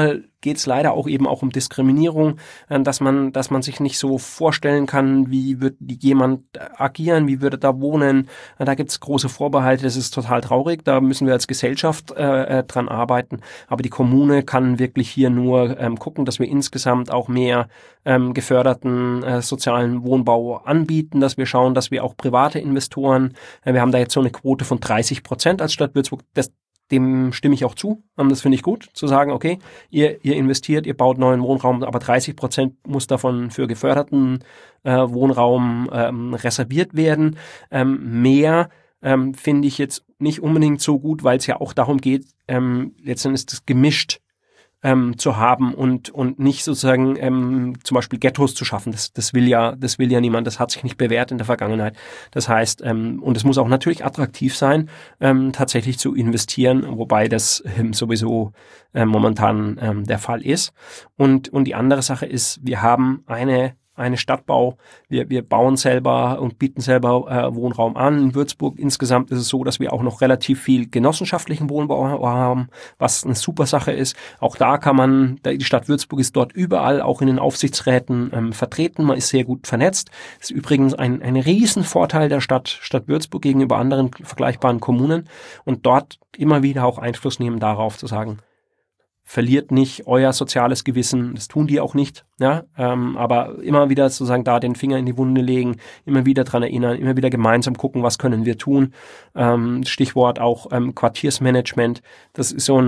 geht es leider auch eben auch um Diskriminierung, dass man sich nicht so vorstellen kann, wie wird jemand agieren, wie würde da wohnen. Da gibt es große Vorbehalte, das ist total traurig, da müssen wir als Gesellschaft dran arbeiten. Aber die Kommune kann wirklich hier nur gucken, dass wir insgesamt auch mehr geförderten sozialen Wohnbau anbieten, dass wir schauen, dass wir auch private Investoren, wir haben da jetzt so eine Quote von 30% als Stadt Würzburg, dem stimme ich auch zu. Das finde ich gut, zu sagen, okay, ihr investiert, ihr baut neuen Wohnraum, aber 30% muss davon für geförderten Wohnraum reserviert werden. Mehr finde ich jetzt nicht unbedingt so gut, weil es ja auch darum geht, letztendlich das gemischt zu haben und nicht sozusagen zum Beispiel Ghettos zu schaffen. Das will ja niemand, das hat sich nicht bewährt in der Vergangenheit. Das heißt, und es muss auch natürlich attraktiv sein, tatsächlich zu investieren, wobei das sowieso momentan der Fall ist. Und die andere Sache ist, wir haben eine Stadtbau. Wir bauen selber und bieten selber Wohnraum an. In Würzburg insgesamt ist es so, dass wir auch noch relativ viel genossenschaftlichen Wohnbau haben, was eine super Sache ist. Auch da die Stadt Würzburg ist dort überall, auch in den Aufsichtsräten vertreten. Man ist sehr gut vernetzt. Das ist übrigens ein Riesenvorteil der Stadt Würzburg gegenüber anderen vergleichbaren Kommunen. Und dort immer wieder auch Einfluss nehmen darauf, zu sagen, verliert nicht euer soziales Gewissen, das tun die auch nicht, ja, aber immer wieder sozusagen da den Finger in die Wunde legen, immer wieder dran erinnern, immer wieder gemeinsam gucken, was können wir tun. Stichwort auch Quartiersmanagement, das ist so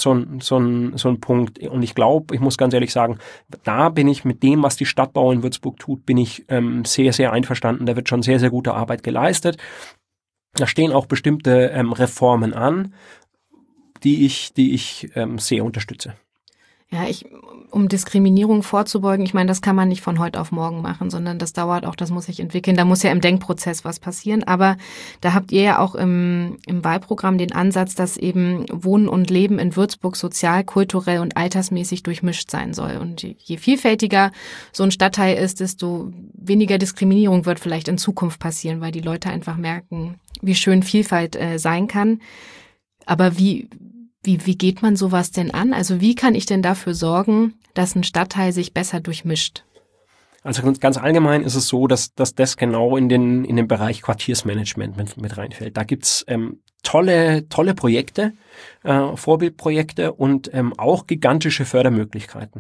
ein Punkt. Und ich glaube, ich muss ganz ehrlich sagen, da bin ich mit dem, was die Stadtbau in Würzburg tut, bin ich sehr, sehr einverstanden. Da wird schon sehr, sehr gute Arbeit geleistet. Da stehen auch bestimmte Reformen an, die ich sehr unterstütze. Ja, um Diskriminierung vorzubeugen, ich meine, das kann man nicht von heute auf morgen machen, sondern das dauert auch, das muss sich entwickeln. Da muss ja im Denkprozess was passieren. Aber da habt ihr ja auch im Wahlprogramm den Ansatz, dass eben Wohnen und Leben in Würzburg sozial, kulturell und altersmäßig durchmischt sein soll. Und je vielfältiger so ein Stadtteil ist, desto weniger Diskriminierung wird vielleicht in Zukunft passieren, weil die Leute einfach merken, wie schön Vielfalt sein kann. Aber wie geht man sowas denn an? Also wie kann ich denn dafür sorgen, dass ein Stadtteil sich besser durchmischt? Also ganz allgemein ist es so, dass das genau in den Bereich Quartiersmanagement mit reinfällt. Da gibt's tolle Projekte, Vorbildprojekte und auch gigantische Fördermöglichkeiten.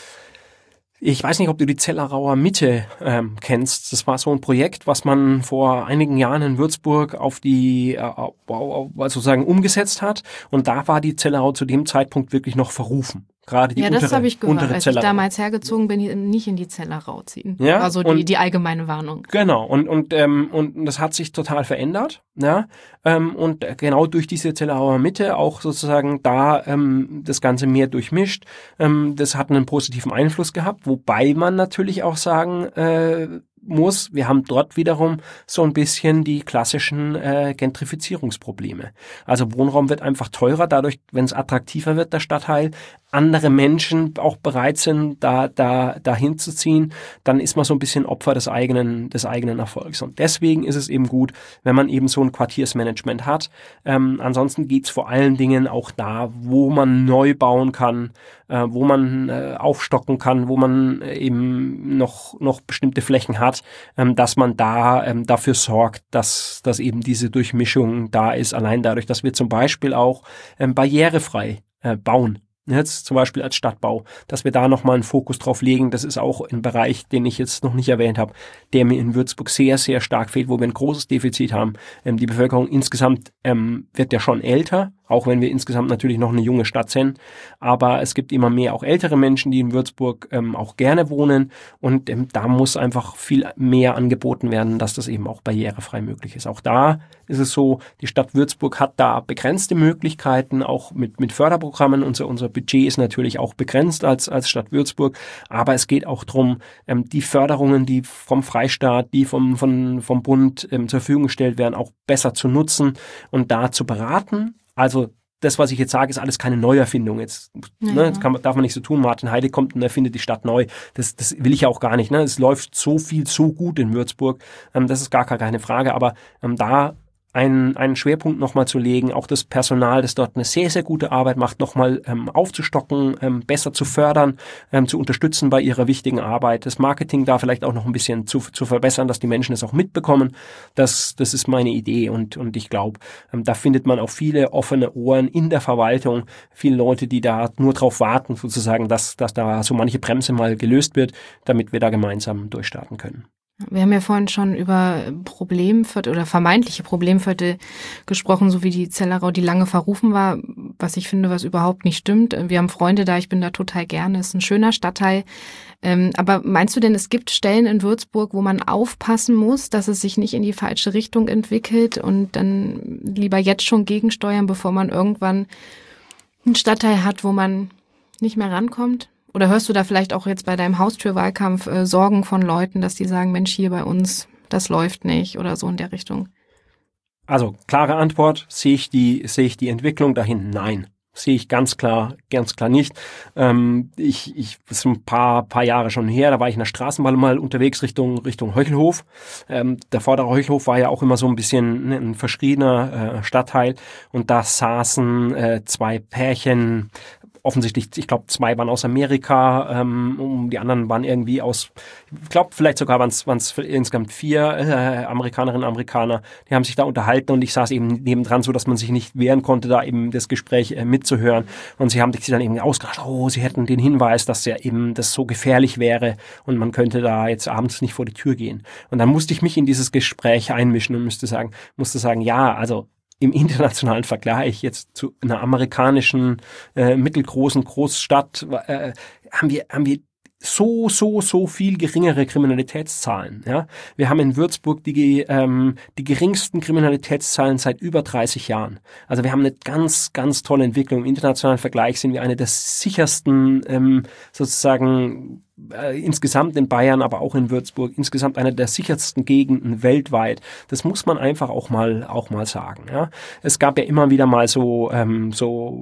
Ich weiß nicht, ob du die Zellerauer Mitte kennst. Das war so ein Projekt, was man vor einigen Jahren in Würzburg sozusagen umgesetzt hat. Und da war die Zellerau zu dem Zeitpunkt wirklich noch verrufen. Gerade die das habe ich gehört. Als Zellerau. Ich damals hergezogen bin, nicht in die Zellerau ziehen. Ja, also die allgemeine Warnung. Genau. Und das hat sich total verändert. Ja. Und genau durch diese Zellerauer Mitte auch sozusagen da das Ganze mehr durchmischt. Das hat einen positiven Einfluss gehabt, wobei man natürlich auch sagen muss, wir haben dort wiederum so ein bisschen die klassischen Gentrifizierungsprobleme. Also Wohnraum wird einfach teurer, dadurch, wenn es attraktiver wird, der Stadtteil, andere Menschen auch bereit sind, da hinzuziehen, dann ist man so ein bisschen Opfer des eigenen Erfolgs. Und deswegen ist es eben gut, wenn man eben so ein Quartiersmanagement hat. Ansonsten geht's vor allen Dingen auch da, wo man neu bauen kann, wo man aufstocken kann, wo man eben noch bestimmte Flächen hat, dass man da dafür sorgt, dass eben diese Durchmischung da ist, allein dadurch, dass wir zum Beispiel auch barrierefrei bauen. Jetzt zum Beispiel als Stadtbau, dass wir da nochmal einen Fokus drauf legen. Das ist auch ein Bereich, den ich jetzt noch nicht erwähnt habe, der mir in Würzburg sehr, sehr stark fehlt, wo wir ein großes Defizit haben. Die Bevölkerung insgesamt wird ja schon älter, auch wenn wir insgesamt natürlich noch eine junge Stadt sind. Aber es gibt immer mehr auch ältere Menschen, die in Würzburg auch gerne wohnen. Und da muss einfach viel mehr angeboten werden, dass das eben auch barrierefrei möglich ist. Auch da ist es so, die Stadt Würzburg hat da begrenzte Möglichkeiten, auch mit Förderprogrammen. Unser Budget ist natürlich auch begrenzt als Stadt Würzburg. Aber es geht auch darum, die Förderungen, die vom Freistaat, die vom Bund zur Verfügung gestellt werden, auch besser zu nutzen und da zu beraten. Also das, was ich jetzt sage, ist alles keine Neuerfindung. Jetzt, jetzt darf man nicht so tun, Martin Heide kommt und erfindet die Stadt neu. Das will ich ja auch gar nicht. Es läuft so gut in Würzburg. Das ist gar keine Frage. Aber da einen Schwerpunkt nochmal zu legen, auch das Personal, das dort eine sehr, sehr gute Arbeit macht, nochmal aufzustocken, besser zu fördern, zu unterstützen bei ihrer wichtigen Arbeit, das Marketing da vielleicht auch noch ein bisschen zu verbessern, dass die Menschen es auch mitbekommen. Das ist meine Idee und ich glaube, da findet man auch viele offene Ohren in der Verwaltung, viele Leute, die da nur drauf warten, sozusagen, dass da so manche Bremse mal gelöst wird, damit wir da gemeinsam durchstarten können. Wir haben ja vorhin schon über Problemviertel oder vermeintliche Problemviertel gesprochen, so wie die Zellerau, die lange verrufen war, was ich finde, was überhaupt nicht stimmt. Wir haben Freunde da, ich bin da total gerne, es ist ein schöner Stadtteil. Aber meinst du denn, es gibt Stellen in Würzburg, wo man aufpassen muss, dass es sich nicht in die falsche Richtung entwickelt und dann lieber jetzt schon gegensteuern, bevor man irgendwann einen Stadtteil hat, wo man nicht mehr rankommt? Oder hörst du da vielleicht auch jetzt bei deinem Haustürwahlkampf Sorgen von Leuten, dass die sagen, Mensch, hier bei uns, das läuft nicht oder so in der Richtung? Also, klare Antwort, sehe ich die Entwicklung dahin? Nein. Sehe ich ganz klar nicht. Ich das ist ein paar Jahre schon her, da war ich in der Straßenbahn mal unterwegs Richtung Heuchelhof. Der vordere Heuchelhof war ja auch immer so ein bisschen ein verschriebener Stadtteil und da saßen 2 Pärchen, offensichtlich, ich glaube 2 waren aus Amerika, die anderen waren irgendwie aus, ich glaube vielleicht sogar waren es insgesamt 4 Amerikanerinnen und Amerikaner, die haben sich da unterhalten und ich saß eben nebendran, so dass man sich nicht wehren konnte, da eben das Gespräch mitzuhören und sie haben sich dann eben ausgerascht, sie hätten den Hinweis, dass ja eben das so gefährlich wäre und man könnte da jetzt abends nicht vor die Tür gehen. Und dann musste ich mich in dieses Gespräch einmischen und musste sagen, ja, also im internationalen Vergleich jetzt zu einer amerikanischen mittelgroßen Großstadt haben wir so viel geringere Kriminalitätszahlen. Ja, wir haben in Würzburg die geringsten Kriminalitätszahlen seit über 30 Jahren. Also wir haben eine ganz tolle Entwicklung. Im internationalen Vergleich sind wir eine der sichersten sozusagen insgesamt in Bayern, aber auch in Würzburg, insgesamt eine der sichersten Gegenden weltweit. Das muss man einfach auch mal sagen. Ja, es gab ja immer wieder mal so ein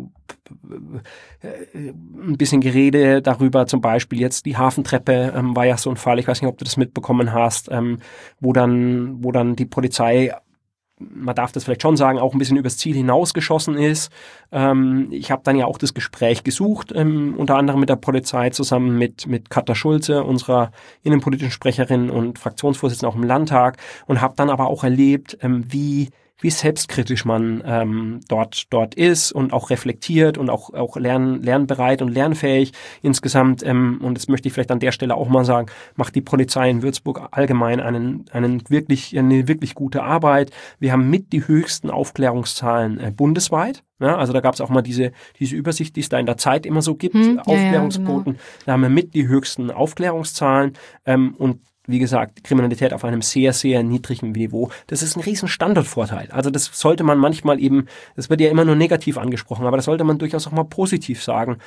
bisschen Gerede darüber, zum Beispiel jetzt die Hafentreppe war ja so ein Fall, ich weiß nicht, ob du das mitbekommen hast, wo dann die Polizei, man darf das vielleicht schon sagen, auch ein bisschen übers Ziel hinausgeschossen ist. Ich habe dann ja auch das Gespräch gesucht, unter anderem mit der Polizei zusammen mit Katja Schulze, unserer innenpolitischen Sprecherin und Fraktionsvorsitzenden auch im Landtag und habe dann aber auch erlebt, wie selbstkritisch man dort ist und auch reflektiert und auch lernbereit und lernfähig insgesamt. Und das möchte ich vielleicht an der Stelle auch mal sagen, macht die Polizei in Würzburg allgemein eine wirklich gute Arbeit. Wir haben mit die höchsten Aufklärungszahlen bundesweit. Ja, also da gab es auch mal diese Übersicht, die es da in der Zeit immer so gibt, Aufklärungsquoten. Ja, genau. Da haben wir mit die höchsten Aufklärungszahlen und wie gesagt, Kriminalität auf einem sehr, sehr niedrigen Niveau. Das ist ein riesen Standortvorteil. Also das sollte man manchmal eben, das wird ja immer nur negativ angesprochen, aber das sollte man durchaus auch mal positiv sagen.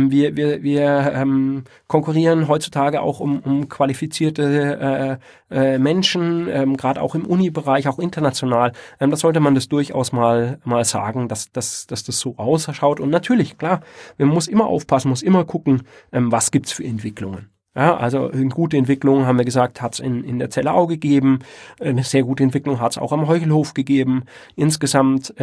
Wir konkurrieren heutzutage auch um qualifizierte Menschen, gerade auch im Unibereich, auch international. Das sollte man das durchaus mal sagen, dass das so ausschaut. Und natürlich, klar, man muss immer aufpassen, muss immer gucken, was gibt's für Entwicklungen. Ja, also eine gute Entwicklung, haben wir gesagt, hat es in der Zellerau gegeben. Eine sehr gute Entwicklung hat es auch am Heuchelhof gegeben. Insgesamt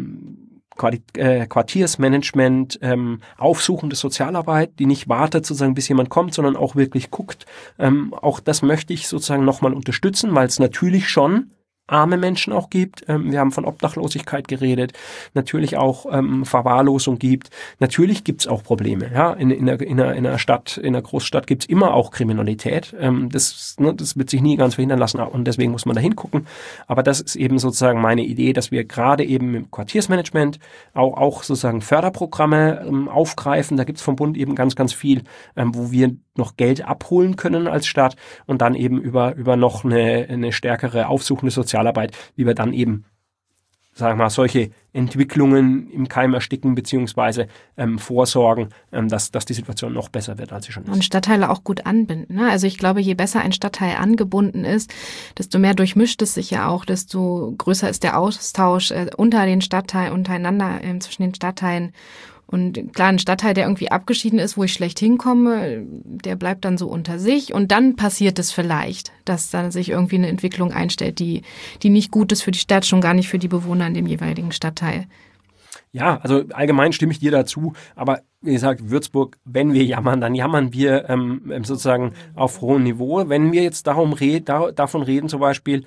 Quartiersmanagement, aufsuchende Sozialarbeit, die nicht wartet sozusagen, bis jemand kommt, sondern auch wirklich guckt. Auch das möchte ich sozusagen nochmal unterstützen, weil es natürlich schon arme Menschen auch gibt. Wir haben von Obdachlosigkeit geredet, natürlich auch Verwahrlosung gibt. Natürlich gibt's auch Probleme. Ja, in einer Stadt, in einer Großstadt gibt's immer auch Kriminalität. Das wird sich nie ganz verhindern lassen und deswegen muss man da hingucken. Aber das ist eben sozusagen meine Idee, dass wir gerade eben im Quartiersmanagement auch sozusagen Förderprogramme aufgreifen. Da gibt's vom Bund eben ganz viel, wo wir noch Geld abholen können als Stadt und dann eben über noch eine stärkere aufsuchende Sozialarbeit, wie wir dann eben, sagen wir mal, solche Entwicklungen im Keim ersticken beziehungsweise vorsorgen, dass die Situation noch besser wird, als sie schon ist. Und Stadtteile auch gut anbinden. Ne? Also ich glaube, je besser ein Stadtteil angebunden ist, desto mehr durchmischt es sich ja auch, desto größer ist der Austausch unter den Stadtteilen, untereinander zwischen den Stadtteilen. Und klar, ein Stadtteil, der irgendwie abgeschieden ist, wo ich schlecht hinkomme, der bleibt dann so unter sich. Und dann passiert es vielleicht, dass dann sich irgendwie eine Entwicklung einstellt, die nicht gut ist für die Stadt, schon gar nicht für die Bewohner in dem jeweiligen Stadtteil. Ja, also allgemein stimme ich dir dazu, aber wie gesagt, Würzburg, wenn wir jammern, dann jammern wir sozusagen auf hohem Niveau. Wenn wir jetzt davon reden, zum Beispiel,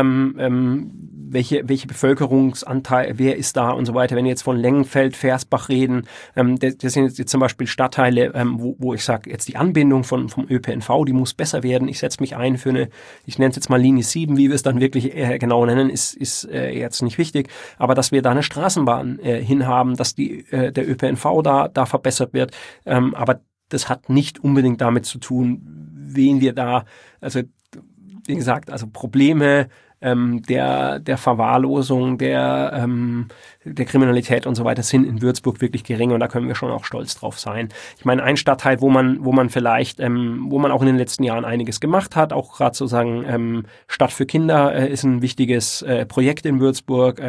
welche Bevölkerungsanteil, wer ist da und so weiter, wenn wir jetzt von Lengenfeld, Versbach reden, das sind jetzt zum Beispiel Stadtteile, wo ich sage, jetzt die Anbindung vom ÖPNV, die muss besser werden. Ich setze mich ein für eine, ich nenne es jetzt mal Linie 7, wie wir es dann wirklich genau nennen, ist jetzt nicht wichtig, aber dass wir da eine Straßenbahn hinhaben, dass der ÖPNV da verbessert wird, aber das hat nicht unbedingt damit zu tun, wen wir da, also wie gesagt, also Probleme der Verwahrlosung, der Kriminalität und so weiter sind in Würzburg wirklich gering und da können wir schon auch stolz drauf sein. Ich meine, ein Stadtteil, wo man vielleicht, wo man auch in den letzten Jahren einiges gemacht hat, auch gerade sozusagen Stadt für Kinder ist ein wichtiges Projekt in Würzburg.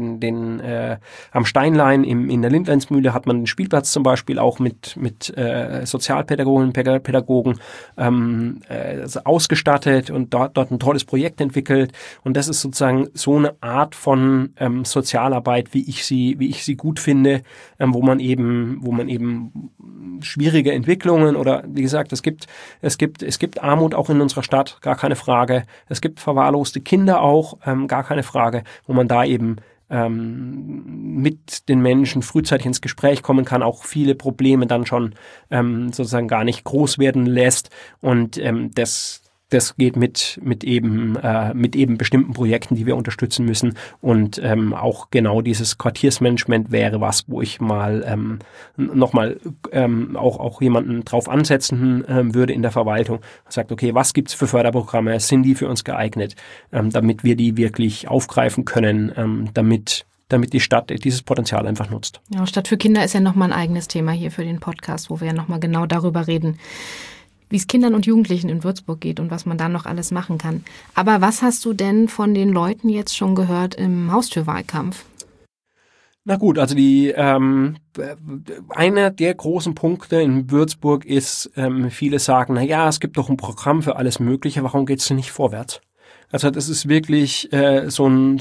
Am Steinlein in der Lindleinsmühle hat man den Spielplatz zum Beispiel auch mit Sozialpädagogen und Pädagogen ausgestattet und dort ein tolles Projekt entwickelt. Und das ist sozusagen so eine Art von Sozialarbeit, wie ich sie gut finde, wo man eben schwierige Entwicklungen oder wie gesagt, es gibt Armut auch in unserer Stadt, gar keine Frage. Es gibt verwahrloste Kinder auch, gar keine Frage, wo man da eben mit den Menschen frühzeitig ins Gespräch kommen kann, auch viele Probleme dann schon sozusagen gar nicht groß werden lässt und das geht mit eben bestimmten Projekten, die wir unterstützen müssen und auch genau dieses Quartiersmanagement wäre was, wo ich mal nochmal auch jemanden drauf ansetzen würde in der Verwaltung, sagt, okay, was gibt's für Förderprogramme, sind die für uns geeignet, damit wir die wirklich aufgreifen können, damit die Stadt dieses Potenzial einfach nutzt. Ja, Stadt für Kinder ist ja nochmal ein eigenes Thema hier für den Podcast, wo wir ja nochmal genau darüber reden, wie es Kindern und Jugendlichen in Würzburg geht und was man da noch alles machen kann. Aber was hast du denn von den Leuten jetzt schon gehört im Haustürwahlkampf? Na gut, also einer der großen Punkte in Würzburg ist, viele sagen, na ja, es gibt doch ein Programm für alles Mögliche, warum geht's denn nicht vorwärts? Also das ist wirklich so ein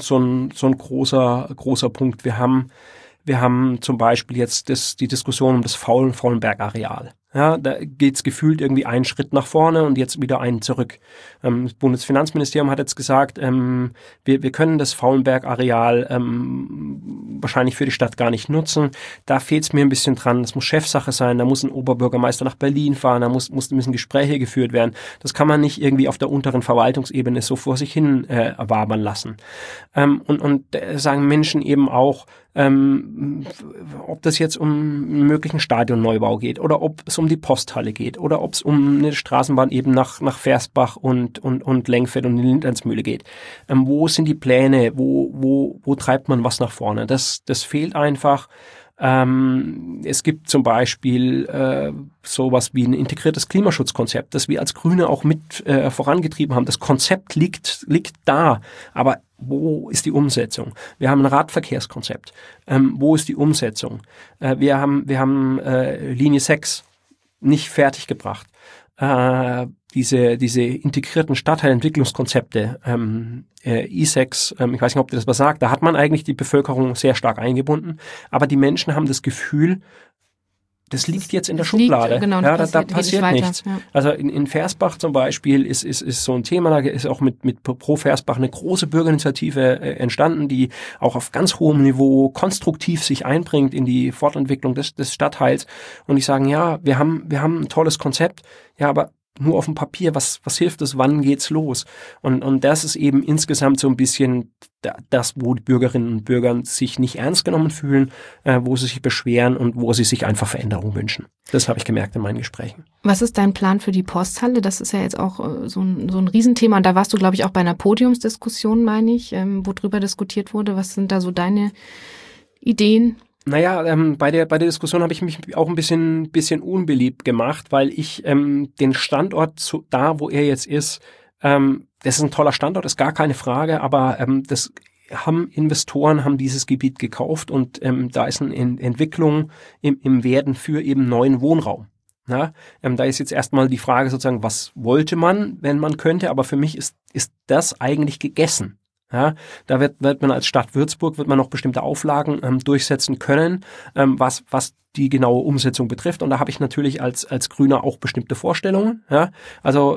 großer Punkt. Wir haben zum Beispiel jetzt die Diskussion um das Faulenberg-Areal. Ja, da geht's gefühlt irgendwie einen Schritt nach vorne und jetzt wieder einen zurück. Das Bundesfinanzministerium hat jetzt gesagt, wir können das Faulenberg-Areal wahrscheinlich für die Stadt gar nicht nutzen. Da fehlt's mir ein bisschen dran. Das muss Chefsache sein. Da muss ein Oberbürgermeister nach Berlin fahren. Da müssen Gespräche geführt werden. Das kann man nicht irgendwie auf der unteren Verwaltungsebene so vor sich hin wabern lassen. Und sagen Menschen eben auch, ob das jetzt um einen möglichen Stadionneubau geht oder ob es um die Posthalle geht oder ob es um eine Straßenbahn eben nach Versbach und Lengfeld und die Lindleinsmühle geht. Wo sind die Pläne? Wo treibt man was nach vorne? Das fehlt einfach. Es gibt zum Beispiel sowas wie ein integriertes Klimaschutzkonzept, das wir als Grüne auch mit vorangetrieben haben. Das Konzept liegt da, aber wo ist die Umsetzung? Wir haben ein Radverkehrskonzept. Wo ist die Umsetzung? Wir haben Linie 6 nicht fertiggebracht. Diese integrierten Stadtteilentwicklungskonzepte, E6, ich weiß nicht, ob dir das was sagt, da hat man eigentlich die Bevölkerung sehr stark eingebunden, aber die Menschen haben das Gefühl, das liegt jetzt in der Schublade. Genau, ja, da passiert nichts. Ja. Also in Versbach zum Beispiel ist so ein Thema, da ist auch mit Pro Versbach eine große Bürgerinitiative entstanden, die auch auf ganz hohem Niveau konstruktiv sich einbringt in die Fortentwicklung des Stadtteils. Und die sagen, ja, wir haben ein tolles Konzept, ja, aber nur auf dem Papier, was hilft es, wann geht's los? Und das ist eben insgesamt so ein bisschen das, wo die Bürgerinnen und Bürger sich nicht ernst genommen fühlen, wo sie sich beschweren und wo sie sich einfach Veränderung wünschen. Das habe ich gemerkt in meinen Gesprächen. Was ist dein Plan für die Posthalle? Das ist ja jetzt auch so ein Riesenthema und da warst du, glaube ich, auch bei einer Podiumsdiskussion, meine ich, wo drüber diskutiert wurde. Was sind da so deine Ideen? Naja, bei der Diskussion habe ich mich auch ein bisschen unbeliebt gemacht, weil ich den Standort da, wo er jetzt ist, das ist ein toller Standort, ist gar keine Frage, aber das Investoren haben dieses Gebiet gekauft und da ist eine Entwicklung im Werden für eben neuen Wohnraum. Ja, da ist jetzt erstmal die Frage sozusagen, was wollte man, wenn man könnte, aber für mich ist das eigentlich gegessen. Ja, da wird man als Stadt Würzburg noch bestimmte Auflagen durchsetzen können, was die genaue Umsetzung betrifft. Und da habe ich natürlich als Grüner auch bestimmte Vorstellungen. Ja, also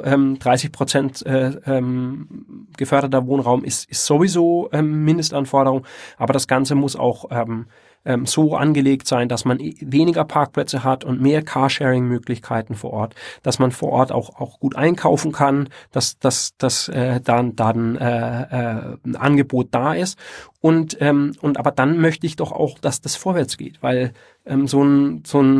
30% geförderter Wohnraum ist sowieso Mindestanforderung, aber das Ganze muss auch so angelegt sein, dass man weniger Parkplätze hat und mehr Carsharing-Möglichkeiten vor Ort, dass man vor Ort auch gut einkaufen kann, dass dann ein Angebot da ist und aber dann möchte ich doch auch, dass das vorwärts geht, weil so ein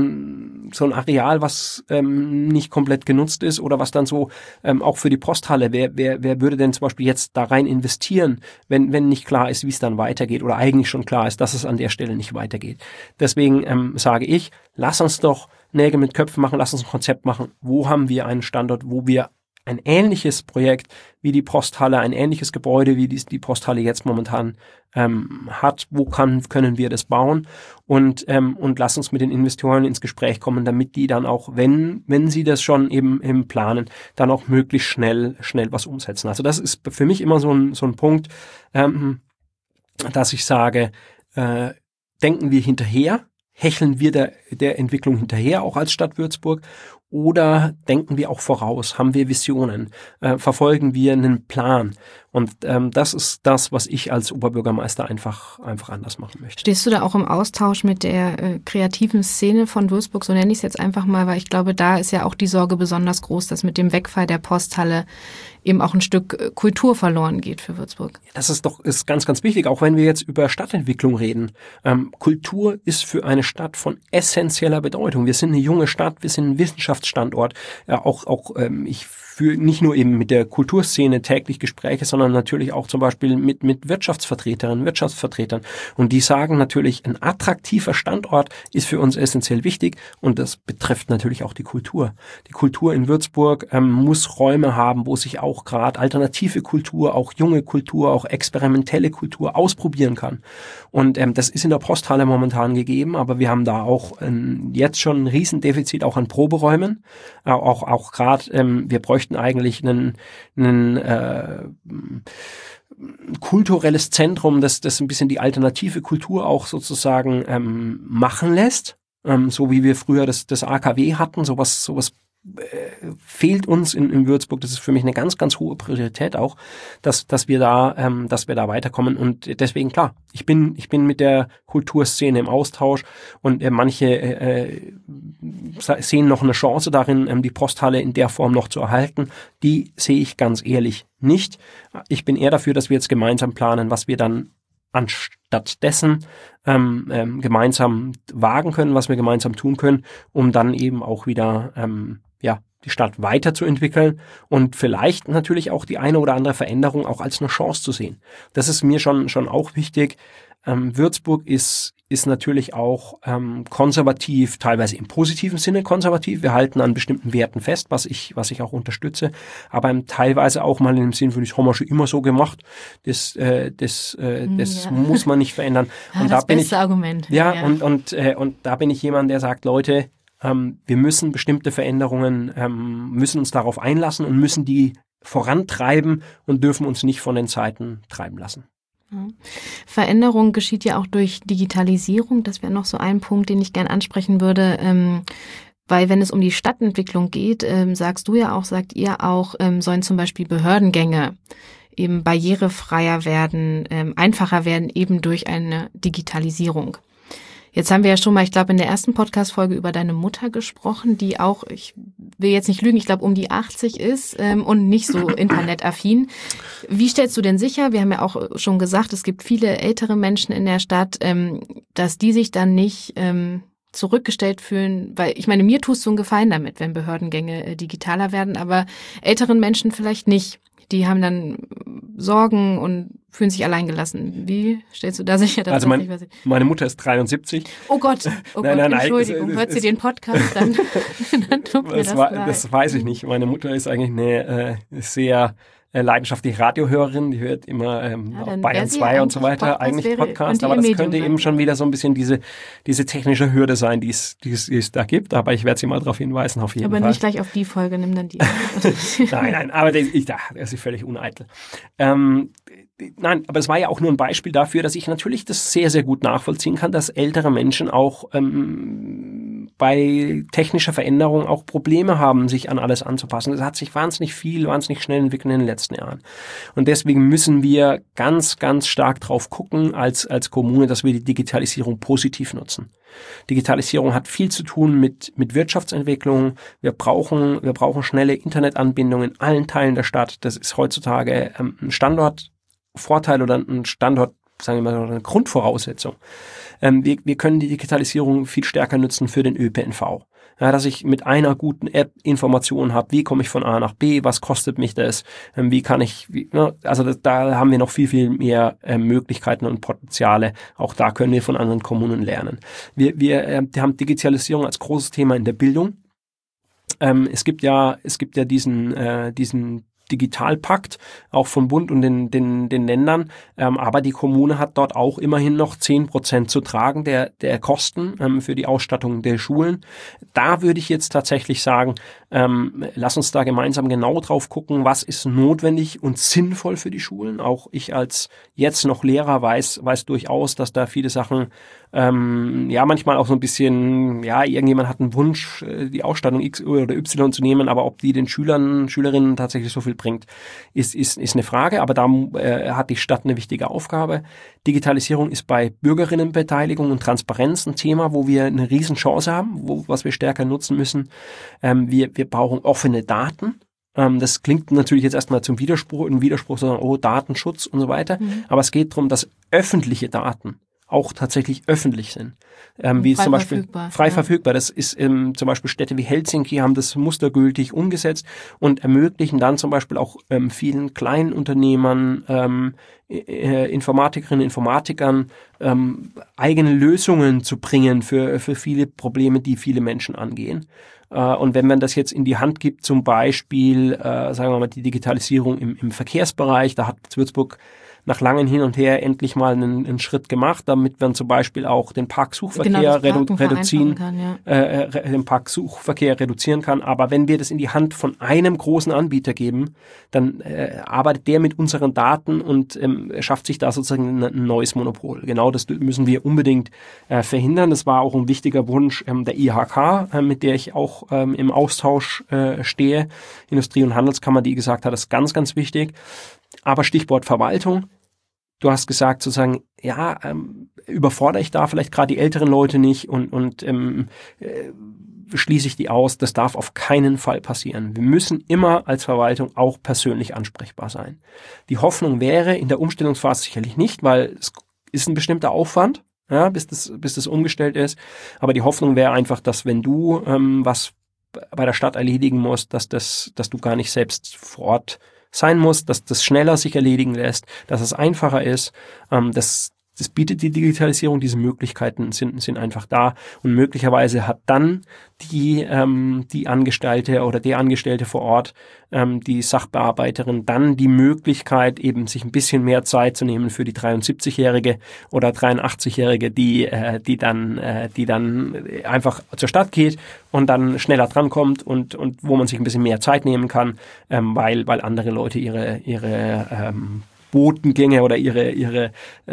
Areal, was nicht komplett genutzt ist oder was dann so auch für die Posthalle, wer würde denn zum Beispiel jetzt da rein investieren, wenn nicht klar ist, wie es dann weitergeht oder eigentlich schon klar ist, dass es an der Stelle nicht weitergeht. Deswegen sage ich, lass uns doch Nägel mit Köpfen machen, lass uns ein Konzept machen. Wo haben wir einen Standort, wo wir ein ähnliches Projekt wie die Posthalle, ein ähnliches Gebäude, wie die Posthalle jetzt momentan hat, wo können wir das bauen und lass uns mit den Investoren ins Gespräch kommen, damit die dann auch, wenn sie das schon eben planen, dann auch möglichst schnell was umsetzen. Also das ist für mich immer so ein Punkt, dass ich sage, denken wir hinterher, hecheln wir der Entwicklung hinterher, auch als Stadt Würzburg, oder denken wir auch voraus, haben wir Visionen, verfolgen wir einen Plan? Und das ist das, was ich als Oberbürgermeister einfach anders machen möchte. Stehst du da auch im Austausch mit der kreativen Szene von Würzburg, so nenne ich es jetzt einfach mal, weil ich glaube, da ist ja auch die Sorge besonders groß, dass mit dem Wegfall der Posthalle eben auch ein Stück Kultur verloren geht für Würzburg. Das ist ganz, ganz wichtig, auch wenn wir jetzt über Stadtentwicklung reden. Kultur ist für eine Stadt von essentieller Bedeutung. Wir sind eine junge Stadt, wir sind ein Wissenschaftsstandort. Ja, ich führe nicht nur eben mit der Kulturszene täglich Gespräche, sondern natürlich auch zum Beispiel mit Wirtschaftsvertretern. Und die sagen natürlich, ein attraktiver Standort ist für uns essentiell wichtig und das betrifft natürlich auch die Kultur. Die Kultur in Würzburg muss Räume haben, wo sich auch gerade alternative Kultur, auch junge Kultur, auch experimentelle Kultur ausprobieren kann. Und das ist in der Posthalle momentan gegeben, aber wir haben da auch jetzt schon ein Riesendefizit auch an Proberäumen. Auch gerade, wir bräuchten eigentlich einen kulturelles Zentrum, das ein bisschen die alternative Kultur auch sozusagen machen lässt, so wie wir früher das AKW hatten, sowas fehlt uns in Würzburg. Das ist für mich eine ganz, ganz hohe Priorität auch, dass wir da weiterkommen. Und deswegen, klar, ich bin mit der Kulturszene im Austausch und manche sehen noch eine Chance darin, die Posthalle in der Form noch zu erhalten. Die sehe ich ganz ehrlich nicht. Ich bin eher dafür, dass wir jetzt gemeinsam planen, was wir dann anstatt dessen gemeinsam wagen können, was wir gemeinsam tun können, um dann eben auch wieder die Stadt weiterzuentwickeln und vielleicht natürlich auch die eine oder andere Veränderung auch als eine Chance zu sehen. Das ist mir schon auch wichtig. Würzburg ist natürlich auch konservativ, teilweise im positiven Sinne konservativ. Wir halten an bestimmten Werten fest, was ich auch unterstütze, aber teilweise auch mal im Sinn von, das haben wir schon immer so gemacht. Das muss man nicht verändern. Und das beste Argument. Ja. Und da bin ich jemand, der sagt, Leute, wir müssen bestimmte Veränderungen, müssen uns darauf einlassen und müssen die vorantreiben und dürfen uns nicht von den Zeiten treiben lassen. Veränderung geschieht ja auch durch Digitalisierung. Das wäre noch so ein Punkt, den ich gern ansprechen würde. Weil wenn es um die Stadtentwicklung geht, sagt ihr auch, sollen zum Beispiel Behördengänge eben barrierefreier werden, einfacher werden, eben durch eine Digitalisierung. Jetzt haben wir ja schon mal, ich glaube, in der ersten Podcast-Folge über deine Mutter gesprochen, die auch, ich will jetzt nicht lügen, ich glaube, um die 80 ist und nicht so internetaffin. Wie stellst du denn sicher, wir haben ja auch schon gesagt, es gibt viele ältere Menschen in der Stadt, dass die sich dann nicht zurückgestellt fühlen, weil ich meine, mir tust du einen Gefallen damit, wenn Behördengänge digitaler werden, aber älteren Menschen vielleicht nicht. Die haben dann Sorgen und fühlen sich alleingelassen. Wie stellst du da sicher, dass also meine Mutter ist 73. Oh Gott, nein, Entschuldigung, hört sie den Podcast, dann tut mir das leid. Das weiß ich nicht. Meine Mutter ist eigentlich eine sehr leidenschaftliche Radiohörerin, die hört immer auf Bayern 2 und so weiter, eigentlich Podcast, aber das könnte eben schon wieder so ein bisschen diese technische Hürde sein, die es da gibt, aber ich werde Sie mal darauf hinweisen, auf jeden Fall. Aber nicht gleich auf die Folge, nimm dann die. Nein, aber das ist völlig uneitel. Nein, aber es war ja auch nur ein Beispiel dafür, dass ich natürlich das sehr, sehr gut nachvollziehen kann, dass ältere Menschen auch bei technischer Veränderung auch Probleme haben, sich an alles anzupassen. Das hat sich wahnsinnig schnell entwickelt in den letzten Jahren. Und deswegen müssen wir ganz, ganz stark drauf gucken als Kommune, dass wir die Digitalisierung positiv nutzen. Digitalisierung hat viel zu tun mit Wirtschaftsentwicklung. Wir brauchen schnelle Internetanbindungen in allen Teilen der Stadt. Das ist heutzutage ein Standortvorteil oder ein Standort, sagen wir mal, eine Grundvoraussetzung. Wir können die Digitalisierung viel stärker nutzen für den ÖPNV. Ja, dass ich mit einer guten App Informationen habe, wie komme ich von A nach B, was kostet mich das, da haben wir noch viel, viel mehr Möglichkeiten und Potenziale. Auch da können wir von anderen Kommunen lernen. Wir haben Digitalisierung als großes Thema in der Bildung. Es gibt ja diesen Digitalpakt, auch vom Bund und den Ländern, aber die Kommune hat dort auch immerhin noch 10% zu tragen der Kosten für die Ausstattung der Schulen. Da würde ich jetzt tatsächlich sagen, lass uns da gemeinsam genau drauf gucken, was ist notwendig und sinnvoll für die Schulen. Auch ich als jetzt noch Lehrer weiß durchaus, dass da viele Sachen manchmal auch so ein bisschen, irgendjemand hat einen Wunsch, die Ausstattung X oder Y zu nehmen, aber ob die den Schülerinnen tatsächlich so viel bringt, ist eine Frage, aber da hat die Stadt eine wichtige Aufgabe. Digitalisierung ist bei Bürgerinnenbeteiligung und Transparenz ein Thema, wo wir eine Riesenchance haben, was wir stärker nutzen müssen. Wir brauchen offene Daten. Das klingt natürlich jetzt erstmal ein Widerspruch, sondern Datenschutz und so weiter. Aber es geht darum, dass öffentliche Daten auch tatsächlich öffentlich sind. Wie zum Beispiel frei verfügbar. Das ist zum Beispiel Städte wie Helsinki haben das mustergültig umgesetzt und ermöglichen dann zum Beispiel auch vielen kleinen Unternehmern, Informatikerinnen, Informatikern eigene Lösungen zu bringen für viele Probleme, die viele Menschen angehen. Und wenn man das jetzt in die Hand gibt, zum Beispiel, sagen wir mal, die Digitalisierung im Verkehrsbereich, da hat Würzburg nach langem Hin und Her endlich mal einen Schritt gemacht, damit man zum Beispiel auch den Parksuchverkehr reduzieren kann. Aber wenn wir das in die Hand von einem großen Anbieter geben, dann arbeitet der mit unseren Daten und schafft sich da sozusagen ein neues Monopol. Genau das müssen wir unbedingt verhindern. Das war auch ein wichtiger Wunsch der IHK, mit der ich auch im Austausch stehe. Industrie- und Handelskammer, die gesagt hat, das ist ganz, ganz wichtig. Aber Stichwort Verwaltung. Du hast gesagt sozusagen, überfordere ich da vielleicht gerade die älteren Leute nicht und schließe ich die aus. Das darf auf keinen Fall passieren. Wir müssen immer als Verwaltung auch persönlich ansprechbar sein. Die Hoffnung wäre in der Umstellungsphase sicherlich nicht, weil es ist ein bestimmter Aufwand, bis das umgestellt ist. Aber die Hoffnung wäre einfach, dass wenn du was bei der Stadt erledigen musst, dass du gar nicht selbst vor Ort sein muss, dass das schneller sich erledigen lässt, dass es einfacher ist. Das bietet die Digitalisierung, diese Möglichkeiten sind einfach da und möglicherweise hat dann die Angestellte oder der Angestellte vor Ort, die Sachbearbeiterin, dann die Möglichkeit, eben sich ein bisschen mehr Zeit zu nehmen für die 73-Jährige oder 83-Jährige, die dann einfach zur Stadt geht und dann schneller drankommt und wo man sich ein bisschen mehr Zeit nehmen kann, weil andere Leute ihre Botengänge oder ihre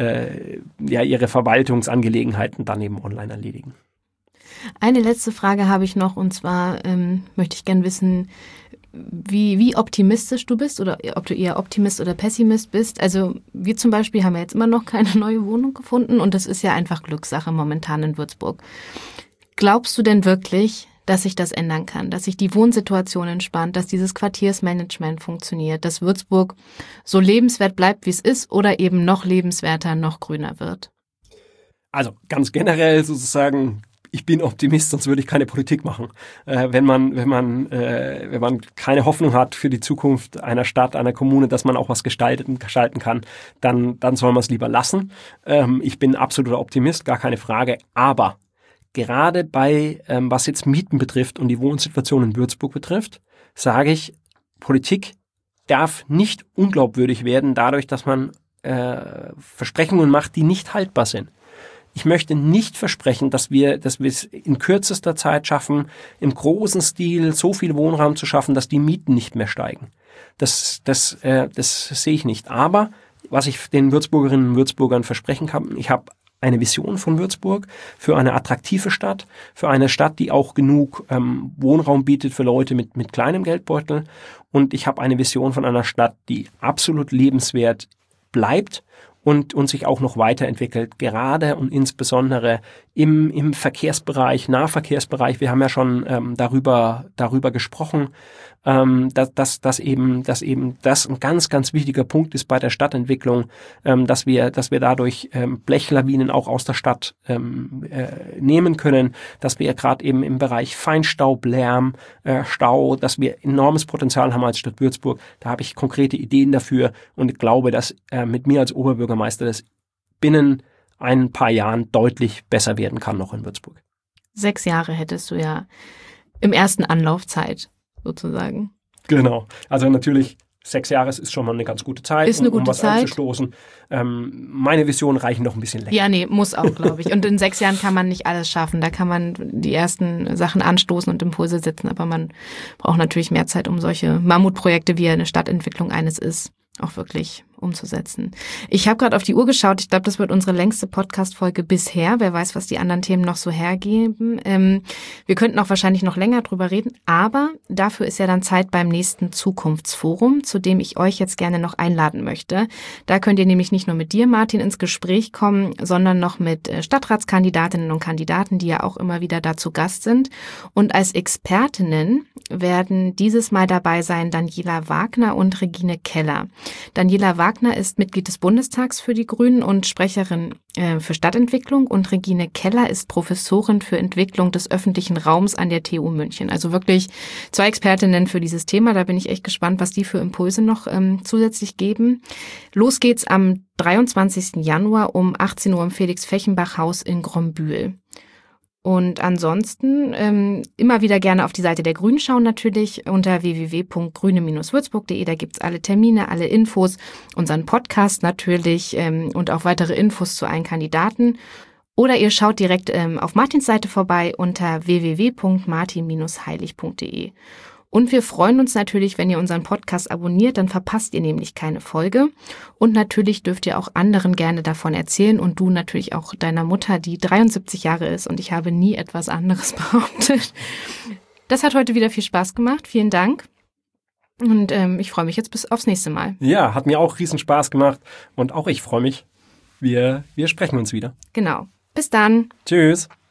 Verwaltungsangelegenheiten dann eben online erledigen. Eine letzte Frage habe ich noch und zwar möchte ich gerne wissen, wie optimistisch du bist oder ob du eher Optimist oder Pessimist bist. Also wir zum Beispiel haben ja jetzt immer noch keine neue Wohnung gefunden und das ist ja einfach Glückssache momentan in Würzburg. Glaubst du denn wirklich, dass sich das ändern kann, dass sich die Wohnsituation entspannt, dass dieses Quartiersmanagement funktioniert, dass Würzburg so lebenswert bleibt, wie es ist oder eben noch lebenswerter, noch grüner wird? Also ganz generell sozusagen, ich bin Optimist, sonst würde ich keine Politik machen. Wenn man keine Hoffnung hat für die Zukunft einer Stadt, einer Kommune, dass man auch was gestalten kann, dann soll man es lieber lassen. Ich bin absoluter Optimist, gar keine Frage, aber gerade bei, was jetzt Mieten betrifft und die Wohnsituation in Würzburg betrifft, sage ich, Politik darf nicht unglaubwürdig werden dadurch, dass man Versprechungen macht, die nicht haltbar sind. Ich möchte nicht versprechen, dass wir es in kürzester Zeit schaffen, im großen Stil so viel Wohnraum zu schaffen, dass die Mieten nicht mehr steigen. Das sehe ich nicht. Aber was ich den Würzburgerinnen und Würzburgern versprechen kann, ich habe eine Vision von Würzburg für eine attraktive Stadt, für eine Stadt, die auch genug Wohnraum bietet für Leute mit kleinem Geldbeutel. Und ich habe eine Vision von einer Stadt, die absolut lebenswert bleibt und sich auch noch weiterentwickelt, gerade und insbesondere im Verkehrsbereich, Nahverkehrsbereich. Wir haben ja schon darüber gesprochen, dass eben das ein ganz, ganz wichtiger Punkt ist bei der Stadtentwicklung, dass wir dadurch Blechlawinen auch aus der Stadt nehmen können, dass wir gerade eben im Bereich Feinstaub, Lärm, Stau, dass wir enormes Potenzial haben als Stadt Würzburg. Da habe ich konkrete Ideen dafür und glaube, dass mit mir als Oberbürgermeister das binnen ein paar Jahren deutlich besser werden kann noch in Würzburg. 6 Jahre hättest du ja im ersten Anlauf Zeit, sozusagen. Genau. Also natürlich 6 Jahre ist schon mal eine ganz gute Zeit, ist eine gute um was Zeit anzustoßen. Meine Visionen reichen noch ein bisschen länger. Ja, nee, muss auch, glaube ich. Und in 6 Jahren kann man nicht alles schaffen. Da kann man die ersten Sachen anstoßen und Impulse setzen. Aber man braucht natürlich mehr Zeit, um solche Mammutprojekte, wie eine Stadtentwicklung eines ist, auch wirklich umzusetzen. Ich habe gerade auf die Uhr geschaut. Ich glaube, das wird unsere längste Podcast-Folge bisher. Wer weiß, was die anderen Themen noch so hergeben. Wir könnten auch wahrscheinlich noch länger drüber reden, aber dafür ist ja dann Zeit beim nächsten Zukunftsforum, zu dem ich euch jetzt gerne noch einladen möchte. Da könnt ihr nämlich nicht nur mit dir, Martin, ins Gespräch kommen, sondern noch mit Stadtratskandidatinnen und Kandidaten, die ja auch immer wieder da zu Gast sind. Und als Expertinnen werden dieses Mal dabei sein Daniela Wagner und Regine Keller. Daniela Wagner ist Mitglied des Bundestags für die Grünen und Sprecherin für Stadtentwicklung und Regine Keller ist Professorin für Entwicklung des öffentlichen Raums an der TU München. Also wirklich 2 Expertinnen für dieses Thema. Da bin ich echt gespannt, was die für Impulse noch zusätzlich geben. Los geht's am 23. Januar um 18 Uhr im Felix-Fechenbach-Haus in Grombühl. Und ansonsten immer wieder gerne auf die Seite der Grünen schauen natürlich unter www.grüne-würzburg.de. Da gibt's alle Termine, alle Infos, unseren Podcast natürlich und auch weitere Infos zu allen Kandidaten. Oder ihr schaut direkt auf Martins Seite vorbei unter www.martin-heilig.de. Und wir freuen uns natürlich, wenn ihr unseren Podcast abonniert, dann verpasst ihr nämlich keine Folge. Und natürlich dürft ihr auch anderen gerne davon erzählen und du natürlich auch deiner Mutter, die 73 Jahre ist und ich habe nie etwas anderes behauptet. Das hat heute wieder viel Spaß gemacht. Vielen Dank. Und ich freue mich jetzt bis aufs nächste Mal. Ja, hat mir auch riesen Spaß gemacht und auch ich freue mich. Wir sprechen uns wieder. Genau. Bis dann. Tschüss.